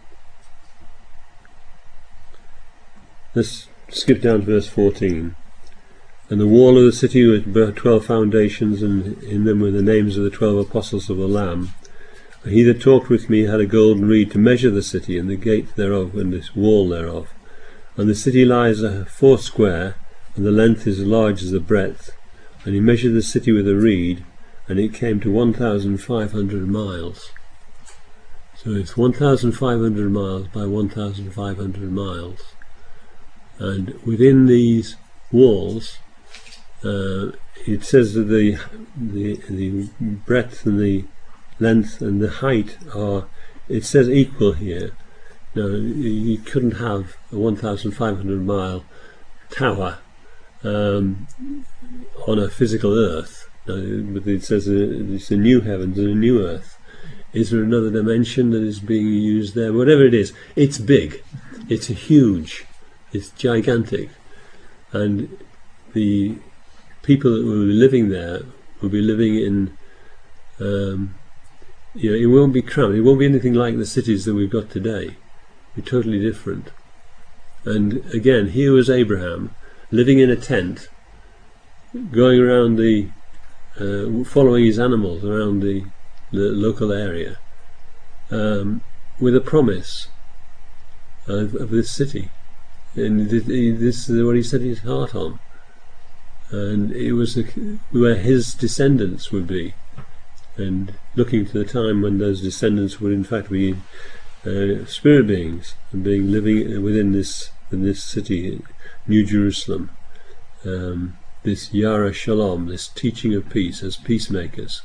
Speaker 1: let's skip down to verse 14. And the wall of the city was 12 foundations, and in them were the names of the 12 apostles of the Lamb. And he that talked with me had a golden reed to measure the city, and the gate thereof, and this wall thereof. And the city lies 4 square, and the length is as large as the breadth. And he measured the city with a reed, and it came to 1,500 miles. So it's 1,500 miles by 1,500 miles. And within these walls, it says that the breadth and the length and the height are, it says equal here. Now, you couldn't have a 1,500 mile tower on a physical earth. But it says it's a new heavens and a new earth. Is there another dimension that is being used there? Whatever it is, it's big, it's huge, it's gigantic, and the people that will be living there will be living in, it won't be cramped, it won't be anything like the cities that we've got today. It'll be totally different. And again, here was Abraham living in a tent, going around following his animals around the local area, with a promise of this city, and this is what he set his heart on, and it was where his descendants would be, and looking to the time when those descendants would in fact be spirit beings and living within this city, New Jerusalem, this Yara Shalom, this teaching of peace as peacemakers.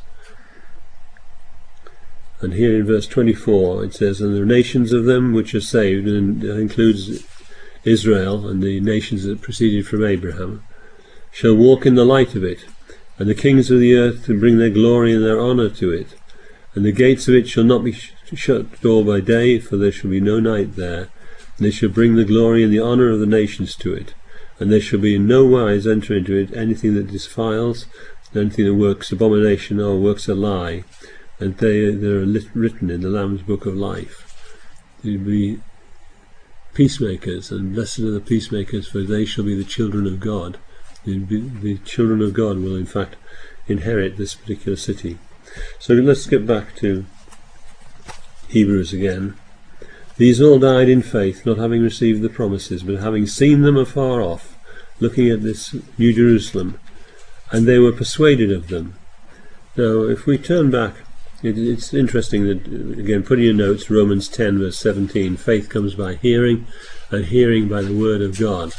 Speaker 1: And here in verse 24 it says, and the nations of them which are saved, and that includes Israel and the nations that proceeded from Abraham, shall walk in the light of it, and the kings of the earth to bring their glory and their honour to it. And the gates of it shall not be shut door by day, for there shall be no night there. And they shall bring the glory and the honour of the nations to it. And there shall be in no wise enter into it anything that defiles, anything that works abomination or works a lie. And they are written in the Lamb's book of life. They will be peacemakers, and blessed are the peacemakers, for they shall be the children of God. The children of God will in fact inherit this particular city. So let's get back to Hebrews again. These all died in faith, not having received the promises, but having seen them afar off, looking at this New Jerusalem, and they were persuaded of them. Now, if we turn back, it's interesting that, again, put in your notes, Romans 10 verse 17, faith comes by hearing, and hearing by the word of God.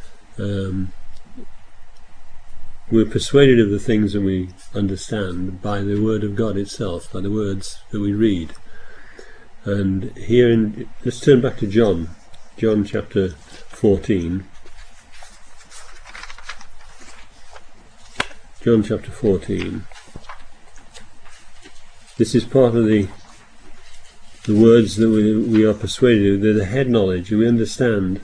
Speaker 1: We're persuaded of the things that we understand by the word of God itself, by the words that we read. And here, let's turn back to John chapter 14. John chapter 14. This is part of the words that we are persuaded of. They're the head knowledge, and we understand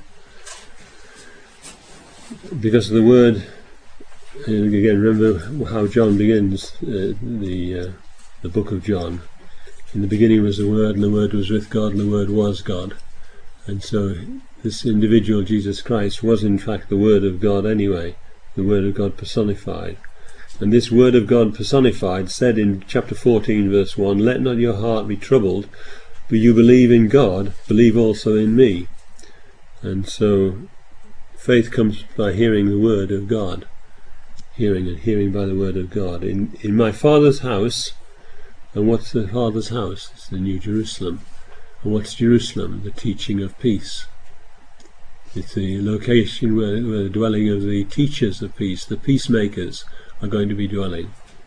Speaker 1: because of the word. And again, remember how John begins the book of John. In the beginning was the Word, and the Word was with God, and the Word was God. And so this individual, Jesus Christ, was in fact the Word of God anyway, the Word of God personified. And this Word of God personified said in chapter 14 verse 1, let not your heart be troubled, but you believe in God, believe also in me. And so faith comes by hearing the Word of God. Hearing and hearing by the word of God. In my Father's house, and what's the Father's house? It's the New Jerusalem. And what's Jerusalem? The teaching of peace. It's the location where the dwelling of the teachers of peace, the peacemakers, are going to be dwelling.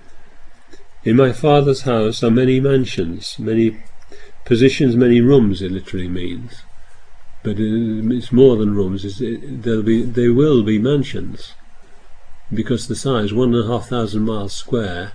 Speaker 1: In my Father's house are many mansions, many positions, many rooms, it literally means. But it's more than rooms. There will be mansions. Because the size 1,500 miles square,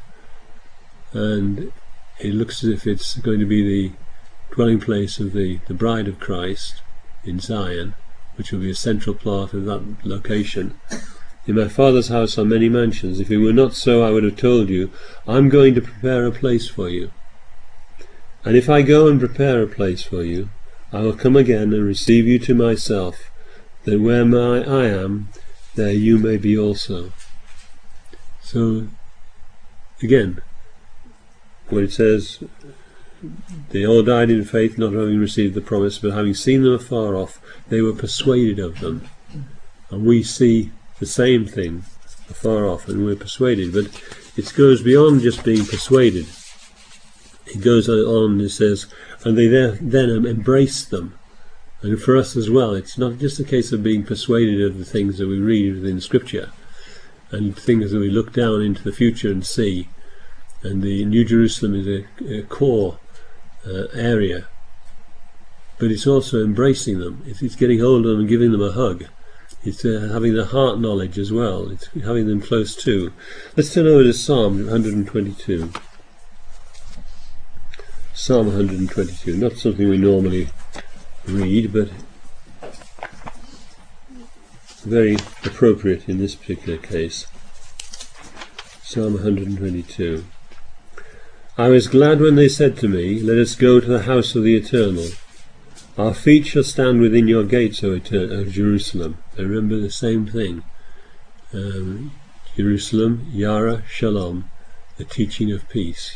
Speaker 1: and it looks as if it's going to be the dwelling place of the bride of Christ in Zion, which will be a central part of that location. In my Father's house are many mansions. If it were not so, I would have told you, I'm going to prepare a place for you. And if I go and prepare a place for you, I will come again and receive you to myself, that where I am, there you may be also. So, again, when it says, they all died in faith, not having received the promise, but having seen them afar off, they were persuaded of them. And we see the same thing afar off, and we're persuaded. But it goes beyond just being persuaded. It goes on, it says, and they then embraced them. And for us as well, it's not just a case of being persuaded of the things that we read within Scripture, and things that we look down into the future and see. And the New Jerusalem is a core area, but it's also embracing them. It's getting hold of them and giving them a hug. It's having the heart knowledge as well. It's having them close to. Let's turn over to Psalm 122. Psalm 122, not something we normally read, but very appropriate in this particular case. Psalm 122. I was glad when they said to me, let us go to the house of the Eternal. Our feet shall stand within your gates, O Jerusalem. I remember the same thing. Jerusalem, Yara, Shalom, the teaching of peace.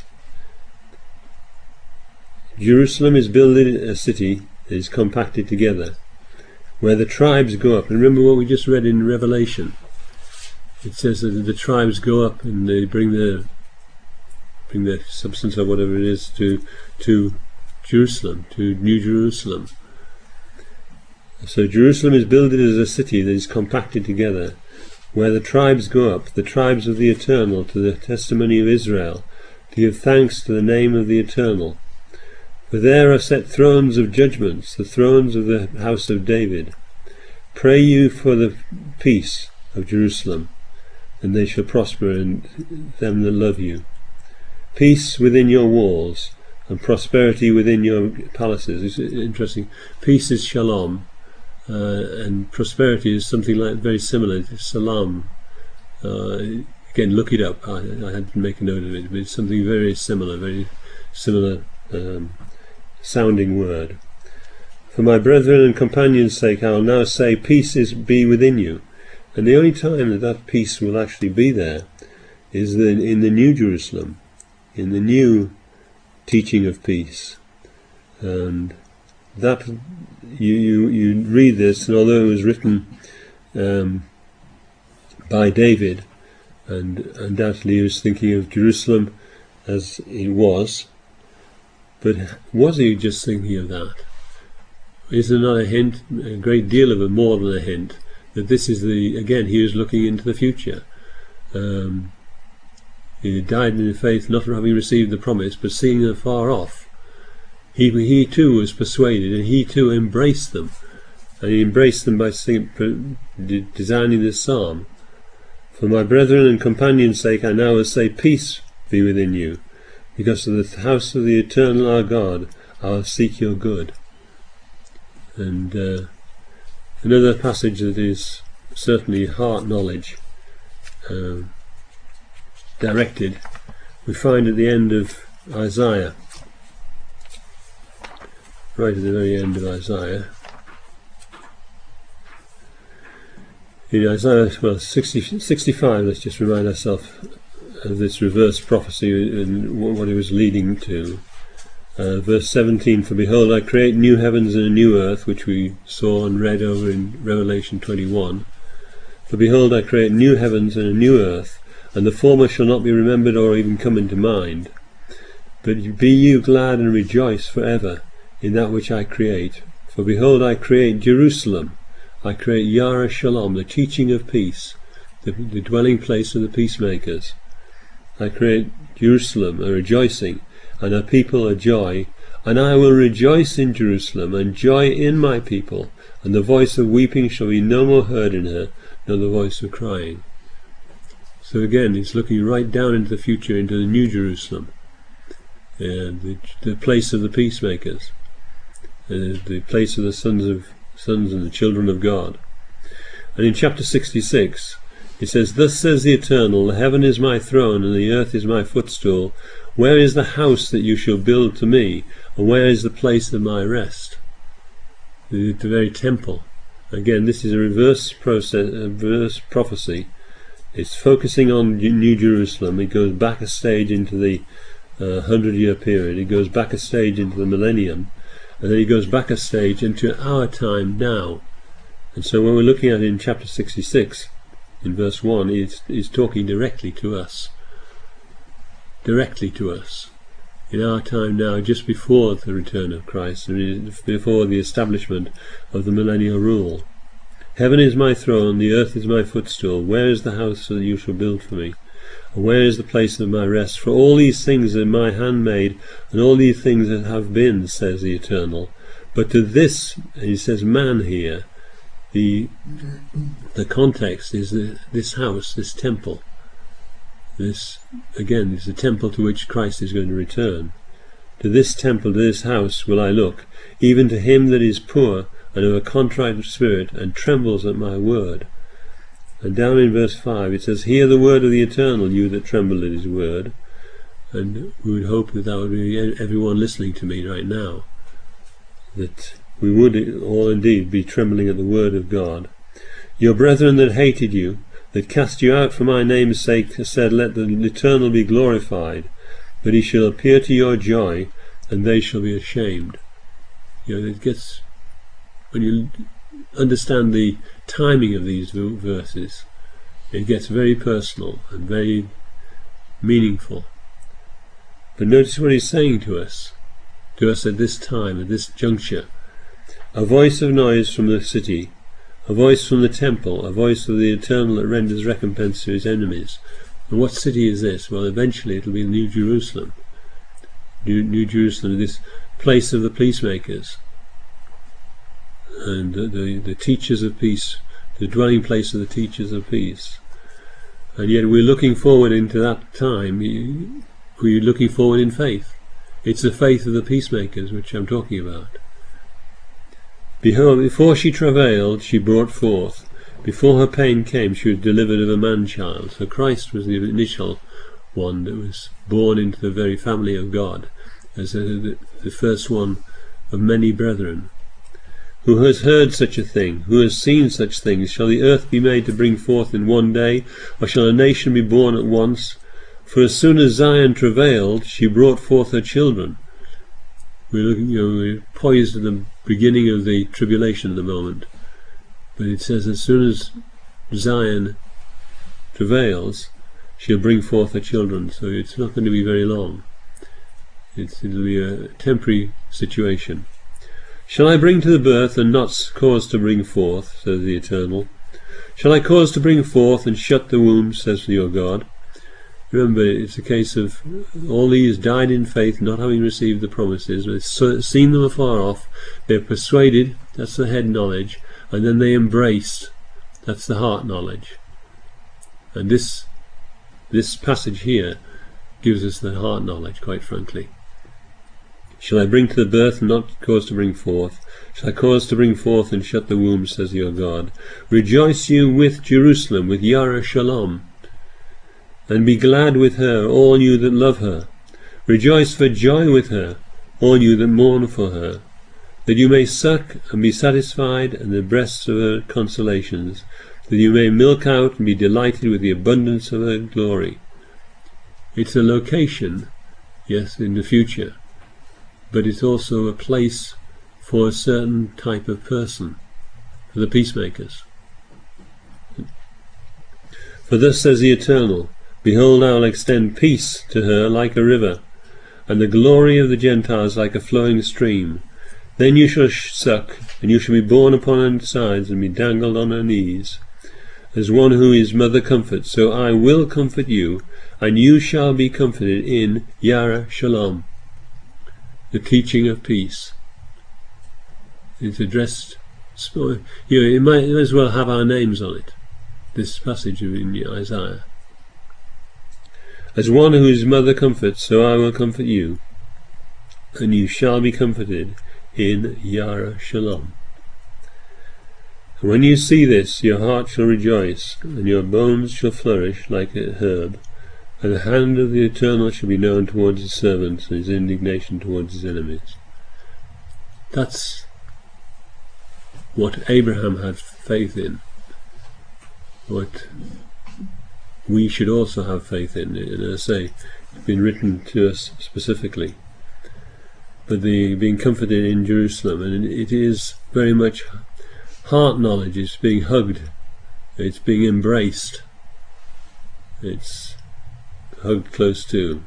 Speaker 1: Jerusalem is building a city that is compacted together, where the tribes go up. And remember what we just read in Revelation. It says that the tribes go up and they bring their substance or whatever it is to Jerusalem, to New Jerusalem. So Jerusalem is builded as a city that is compacted together, where the tribes go up, the tribes of the Eternal, to the testimony of Israel, to give thanks to the name of the Eternal. For there are set thrones of judgments, the thrones of the house of David. Pray you for the peace of Jerusalem, and they shall prosper in them that love you. Peace within your walls, and prosperity within your palaces. It's interesting. Peace is shalom, and prosperity is something like very similar to salam. Again, look it up. I had to make a note of it, but it's something very similar sounding word. For my brethren and companions' sake, I will now say, peace be within you. And the only time that peace will actually be there is in the New Jerusalem, in the new teaching of peace. And that you read this, and although it was written by David, and undoubtedly he was thinking of Jerusalem as it was, but was he just thinking of that? Is there not a hint, a great deal of it, more than a hint, that this is again, he was looking into the future. He died in faith, not having received the promise, but seeing them far off. He too was persuaded, and he too embraced them. And he embraced them by designing this psalm. For my brethren and companions' sake, I now will say, peace be within you. Because of the house of the Eternal our God, I will seek your good. And another passage that is certainly heart knowledge directed, we find at the end of Isaiah, right at the very end of Isaiah. In Isaiah 65, let's just remind ourselves of this reverse prophecy and what it was leading to. Verse 17, for behold, I create new heavens and a new earth, which we saw and read over in Revelation 21. For behold, I create new heavens and a new earth, and the former shall not be remembered or even come into mind. But be you glad and rejoice forever in that which I create. For behold, I create Jerusalem, I create Yara Shalom, the teaching of peace, the dwelling place of the peacemakers. I create Jerusalem, a rejoicing, and her people a joy, and I will rejoice in Jerusalem, and joy in my people, and the voice of weeping shall be no more heard in her, nor the voice of crying. So again, he's looking right down into the future, into the New Jerusalem, the place of the peacemakers, the place of the sons and the children of God. And in chapter 66, it says, thus says the Eternal, the heaven is my throne, and the earth is my footstool. Where is the house that you shall build to me, and where is the place of my rest? The very temple. Again, this is a reverse prophecy. It's focusing on New Jerusalem. It goes back a stage into the 100-year period. It goes back a stage into the millennium. And then it goes back a stage into our time now. And so when we're looking at it in chapter 66, in verse 1, it's talking directly to us. Directly to us. In our time now, just before the return of Christ, and before the establishment of the millennial rule. Heaven is my throne, the earth is my footstool. Where is the house that you shall build for me? And where is the place of my rest? For all these things are my hand made, and all these things that have been, says the Eternal. But to this, and he says man here, the context is this house, this temple. This, again, is the temple to which Christ is going to return. To this temple, to this house will I look, even to him that is poor and of a contrite spirit, and trembles at my word. And down in verse 5 it says, hear the word of the Eternal, you that tremble at his word. And we would hope that would be everyone listening to me right now, that we would all indeed be trembling at the word of God. Your brethren that hated you, that cast you out for my name's sake, said, let the Eternal be glorified. But he shall appear to your joy, and they shall be ashamed. It gets, when you understand the timing of these verses, it gets very personal and very meaningful. But notice what he's saying to us at this time, at this juncture. A voice of noise from the city, a voice from the temple, a voice of the Eternal that renders recompense to his enemies. And what city is this? Well, eventually it'll be New Jerusalem. New Jerusalem, this place of the peacemakers, and the teachers of peace, the dwelling place of the teachers of peace. And yet we're looking forward into that time. We're looking forward in faith. It's the faith of the peacemakers which I'm talking about. Behold, before she travailed, she brought forth. Before her pain came, she was delivered of a man-child. So Christ was the initial one that was born into the very family of God, as the first one of many brethren. Who has heard such a thing? Who has seen such things? Shall the earth be made to bring forth in one day, or shall a nation be born at once? For as soon as Zion travailed, she brought forth her children. We're poised at the beginning of the tribulation at the moment. But it says, as soon as Zion travails, she'll bring forth her children. So it's not going to be very long. It'll be a temporary situation. Shall I bring to the birth and not cause to bring forth, says the Eternal? Shall I cause to bring forth and shut the womb, says your God? Remember, it's a case of all these died in faith, not having received the promises. They've seen them afar off. They're persuaded, that's the head knowledge, and then they embraced, that's the heart knowledge. And this passage here gives us the heart knowledge, quite frankly. Shall I bring to the birth and not cause to bring forth? Shall I cause to bring forth and shut the womb, says your God? Rejoice you with Jerusalem, with Yara Shalom, and be glad with her, all you that love her. Rejoice for joy with her, all you that mourn for her, that you may suck and be satisfied, and the breasts of her consolations, that you may milk out and be delighted with the abundance of her glory. It's a location, yes, in the future, but it's also a place for a certain type of person, for the peacemakers. For thus says the Eternal, behold, I will extend peace to her like a river, and the glory of the Gentiles like a flowing stream. Then you shall suck, and you shall be borne upon her sides, and be dangled on her knees. As one who his mother comforts, so I will comfort you, and you shall be comforted in Yara Shalom, the teaching of peace. It's addressed, it might as well have our names on it, this passage in Isaiah. As one who his mother comforts, so I will comfort you, and you shall be comforted in Yara Shalom. And when you see this, your heart shall rejoice, and your bones shall flourish like a herb, and the hand of the Eternal shall be known towards his servants, and his indignation towards his enemies. That's what Abraham had faith in, what we should also have faith in. And I say, it's been written to us specifically. But the being comforted in Jerusalem, and it is very much heart knowledge. It's being hugged, it's being embraced, it's hugged close to.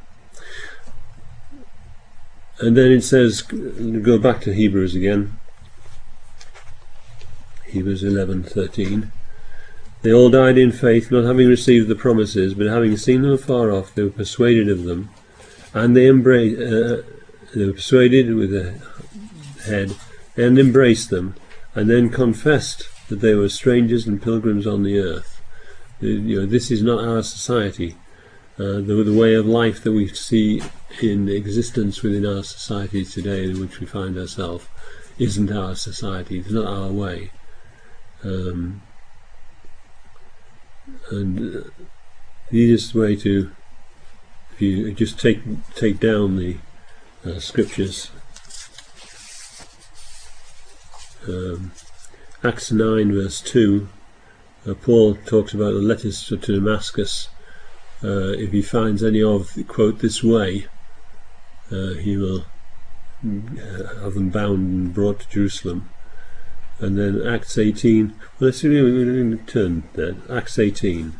Speaker 1: And then it says, go back to Hebrews again, Hebrews 11:13. They all died in faith, not having received the promises, but having seen them afar off, they were persuaded of them, and they were persuaded with the head, and embraced them, and then confessed that they were strangers and pilgrims on the earth. This is not our society. The way of life that we see in existence within our society today, in which we find ourselves, isn't our society. It's not our way. And the easiest way to, if you just take down the scriptures, Acts 9 verse 2, Paul talks about the letters to Damascus. If he finds any of, quote, this way, he will have them bound and brought to Jerusalem. And then Acts 18, well, let's see, we're going to turn there. Acts 18.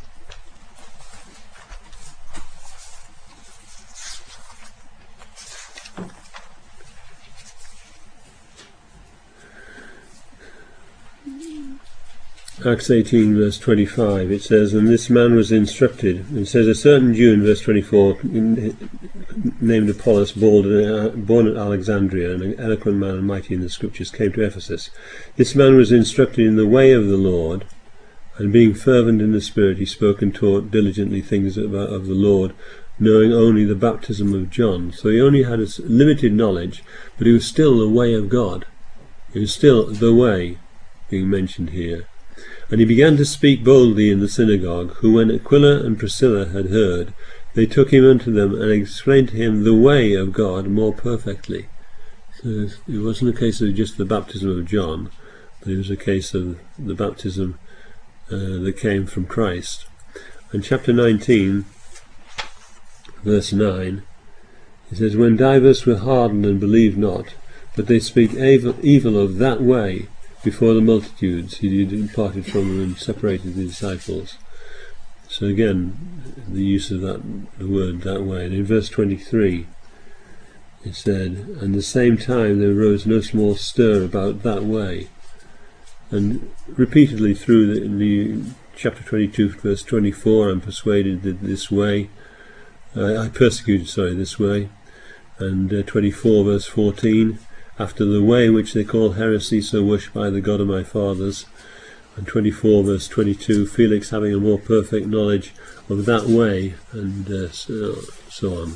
Speaker 1: Acts 18 verse 25, it says, and this man was instructed. It says, a certain Jew in verse 24, named Apollos, born at Alexandria, and an eloquent man and mighty in the scriptures, came to Ephesus. This man was instructed in the way of the Lord, and being fervent in the Spirit, he spoke and taught diligently things of the Lord, knowing only the baptism of John. So he only had a limited knowledge, but he was still the way of God. He was still the way being mentioned here. And he began to speak boldly in the synagogue, who when Aquila and Priscilla had heard, they took him unto them and explained to him the way of God more perfectly. So it wasn't a case of just the baptism of John, but it was a case of the baptism that came from Christ. And chapter 19, verse 9, it says, when divers were hardened and believed not, but they speak evil of that way before the multitudes, he departed from them and separated the disciples. So again, the use of the word that way. And in verse 23 it said, and the same time there arose no small stir about that way. And repeatedly through the chapter 22 verse 24, I'm persuaded that this way, I persecuted this way. And 24 verse 14, after the way which they call heresy, so worshipped by the God of my fathers. And 24 verse 22, Felix having a more perfect knowledge of that way, and so on.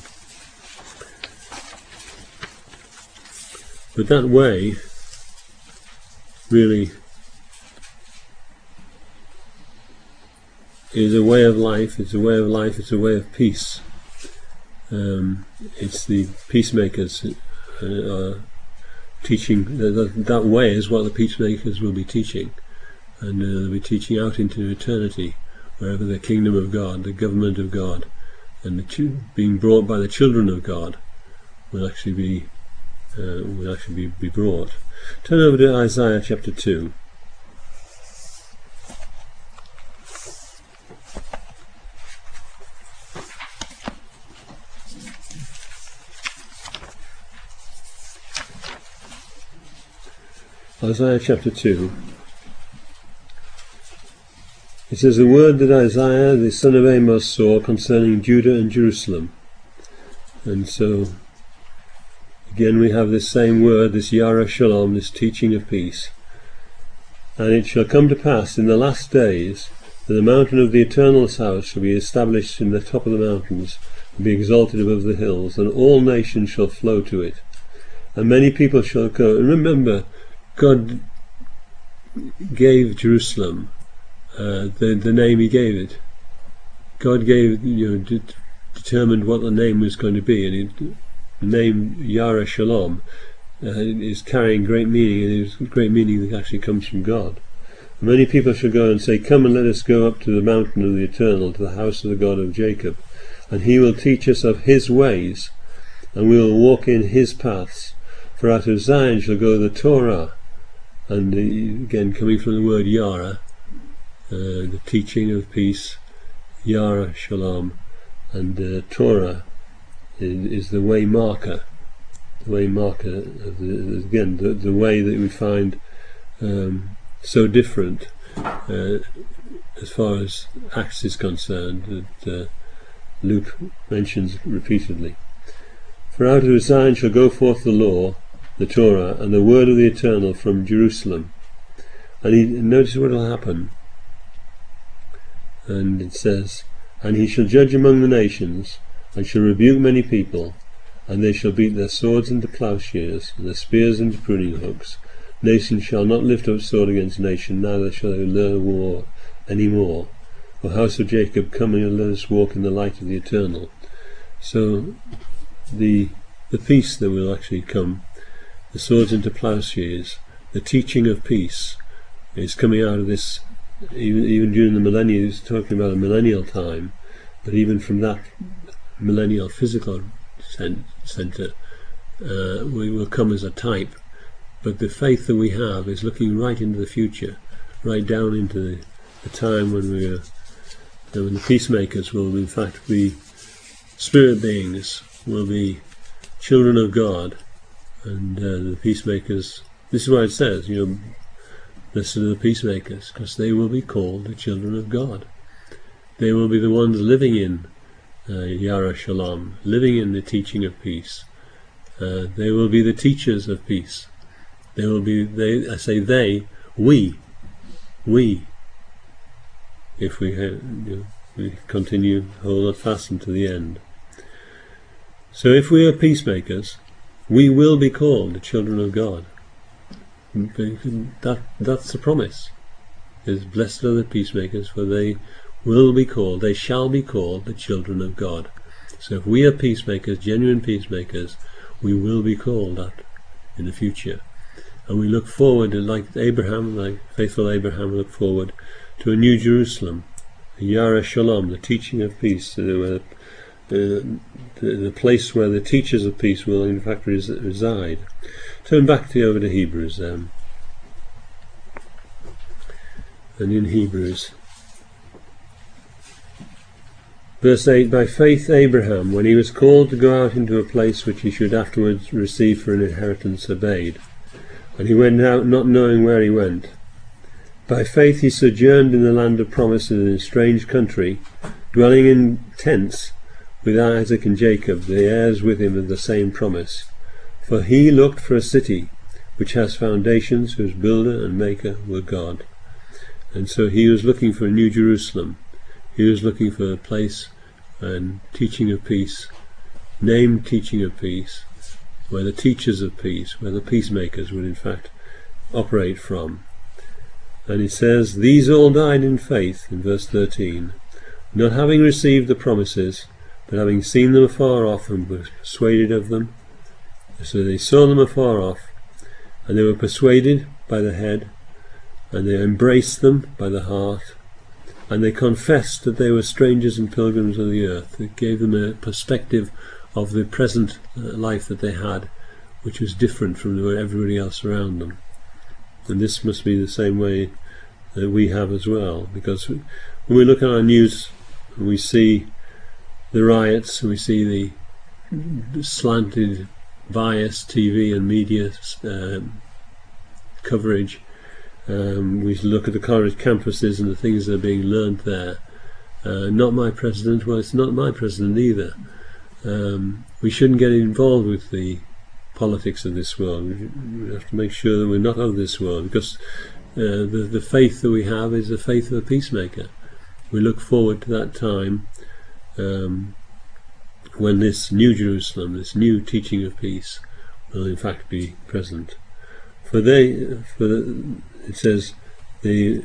Speaker 1: But that way really is a way of life. It's a way of life. It's a way of peace. It's the peacemakers teaching. That way is what the peacemakers will be teaching, and they'll be teaching out into eternity, wherever the kingdom of God, the government of God, and being brought by the children of God will actually be brought. Turn over to Isaiah chapter 2. Isaiah chapter 2. It says, the word that Isaiah the son of Amos saw concerning Judah and Jerusalem. And so again we have this same word, this Yara Shalom, this teaching of peace. And it shall come to pass in the last days that the mountain of the Eternal's house shall be established in the top of the mountains, and be exalted above the hills, and all nations shall flow to it. And many people shall go. And remember, God gave Jerusalem the name he gave it. God gave, determined what the name was going to be, and the name Yara Shalom is carrying great meaning, and it's great meaning that actually comes from God. And many people shall go and say, come and let us go up to the mountain of the Eternal, to the house of the God of Jacob, and he will teach us of his ways, and we will walk in his paths. For out of Zion shall go the Torah. And again, coming from the word Yara, the teaching of peace, Yara Shalom, and Torah is the way marker. The way marker of the way that we find so different as far as Acts is concerned, that Luke mentions repeatedly. For out of Zion shall go forth the law, the Torah, and the word of the Eternal from Jerusalem. And notice what will happen. And it says, and he shall judge among the nations, and shall rebuke many people, and they shall beat their swords into plowshares, and their spears into pruning hooks. Nation shall not lift up sword against nation, neither shall they learn war any more. O house of Jacob, come and let us walk in the light of the Eternal. So the peace that will actually come, the swords into plowshares, the teaching of peace, is coming out of this. Even during the millennium, he's talking about a millennial time, but even from that millennial physical centre, we will come as a type. But the faith that we have is looking right into the future, right down into the time when when the peacemakers will in fact be spirit beings, will be children of God, and the peacemakers. This is why it says, Blessed are the peacemakers, because they will be called the children of God. They will be the ones living in Yara Shalom, living in the teaching of peace. They will be the teachers of peace. They will be, we, if we continue, hold fast unto the end. So if we are peacemakers, we will be called the children of God. That's the promise. Is blessed are the peacemakers, for they shall be called the children of God. So if we are peacemakers, genuine peacemakers, we will be called that in the future. And we look forward, like faithful Abraham looked forward to a new Jerusalem, Yara Shalom, the teaching of peace, the place where the teachers of peace will in fact reside. Turn back over to Hebrews then. And in Hebrews, verse 8, by faith Abraham, when he was called to go out into a place which he should afterwards receive for an inheritance, obeyed. And he went out not knowing where he went. By faith he sojourned in the land of promise in a strange country, dwelling in tents with Isaac and Jacob, the heirs with him of the same promise. For he looked for a city which has foundations, whose builder and maker were God. And so he was looking for a new Jerusalem. He was looking for a place and teaching of peace, named teaching of peace, where the teachers of peace, where the peacemakers would in fact operate from. And it says, these all died in faith, in verse 13, not having received the promises, but having seen them afar off and were persuaded of them. So they saw them afar off, and they were persuaded by the head, and they embraced them by the heart, and they confessed that they were strangers and pilgrims on the earth. It gave them a perspective of the present life that they had, which was different from everybody else around them. And this must be the same way that we have as well, because when we look at our news and we see the riots, and we see the slanted, biased TV and media coverage, we look at the college campuses and the things that are being learned there. Not my president, well, it's not my president either. We shouldn't get involved with the politics of this world. We have to make sure that we're not of this world, because the faith that we have is the faith of a peacemaker. We look forward to that time when this new Jerusalem, this new teaching of peace, will in fact be present. It says, they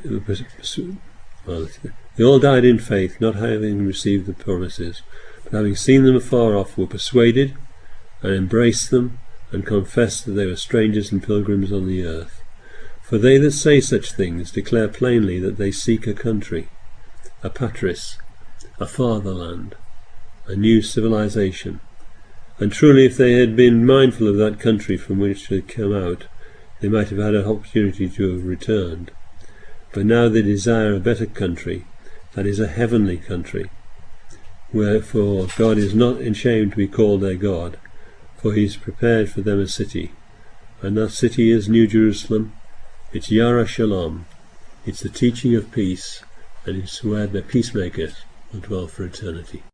Speaker 1: all died in faith, not having received the promises, but having seen them afar off, were persuaded and embraced them, and confessed that they were strangers and pilgrims on the earth. For they that say such things declare plainly that they seek a country, a patris, a fatherland, a new civilization. And truly, if they had been mindful of that country from which they had come out, they might have had an opportunity to have returned. But now they desire a better country, that is, a heavenly country. Wherefore God is not ashamed to be called their God, for he has prepared for them a city. And that city is New Jerusalem. It's Yara Shalom. It's the teaching of peace, and it's where the peacemakers will dwell for eternity.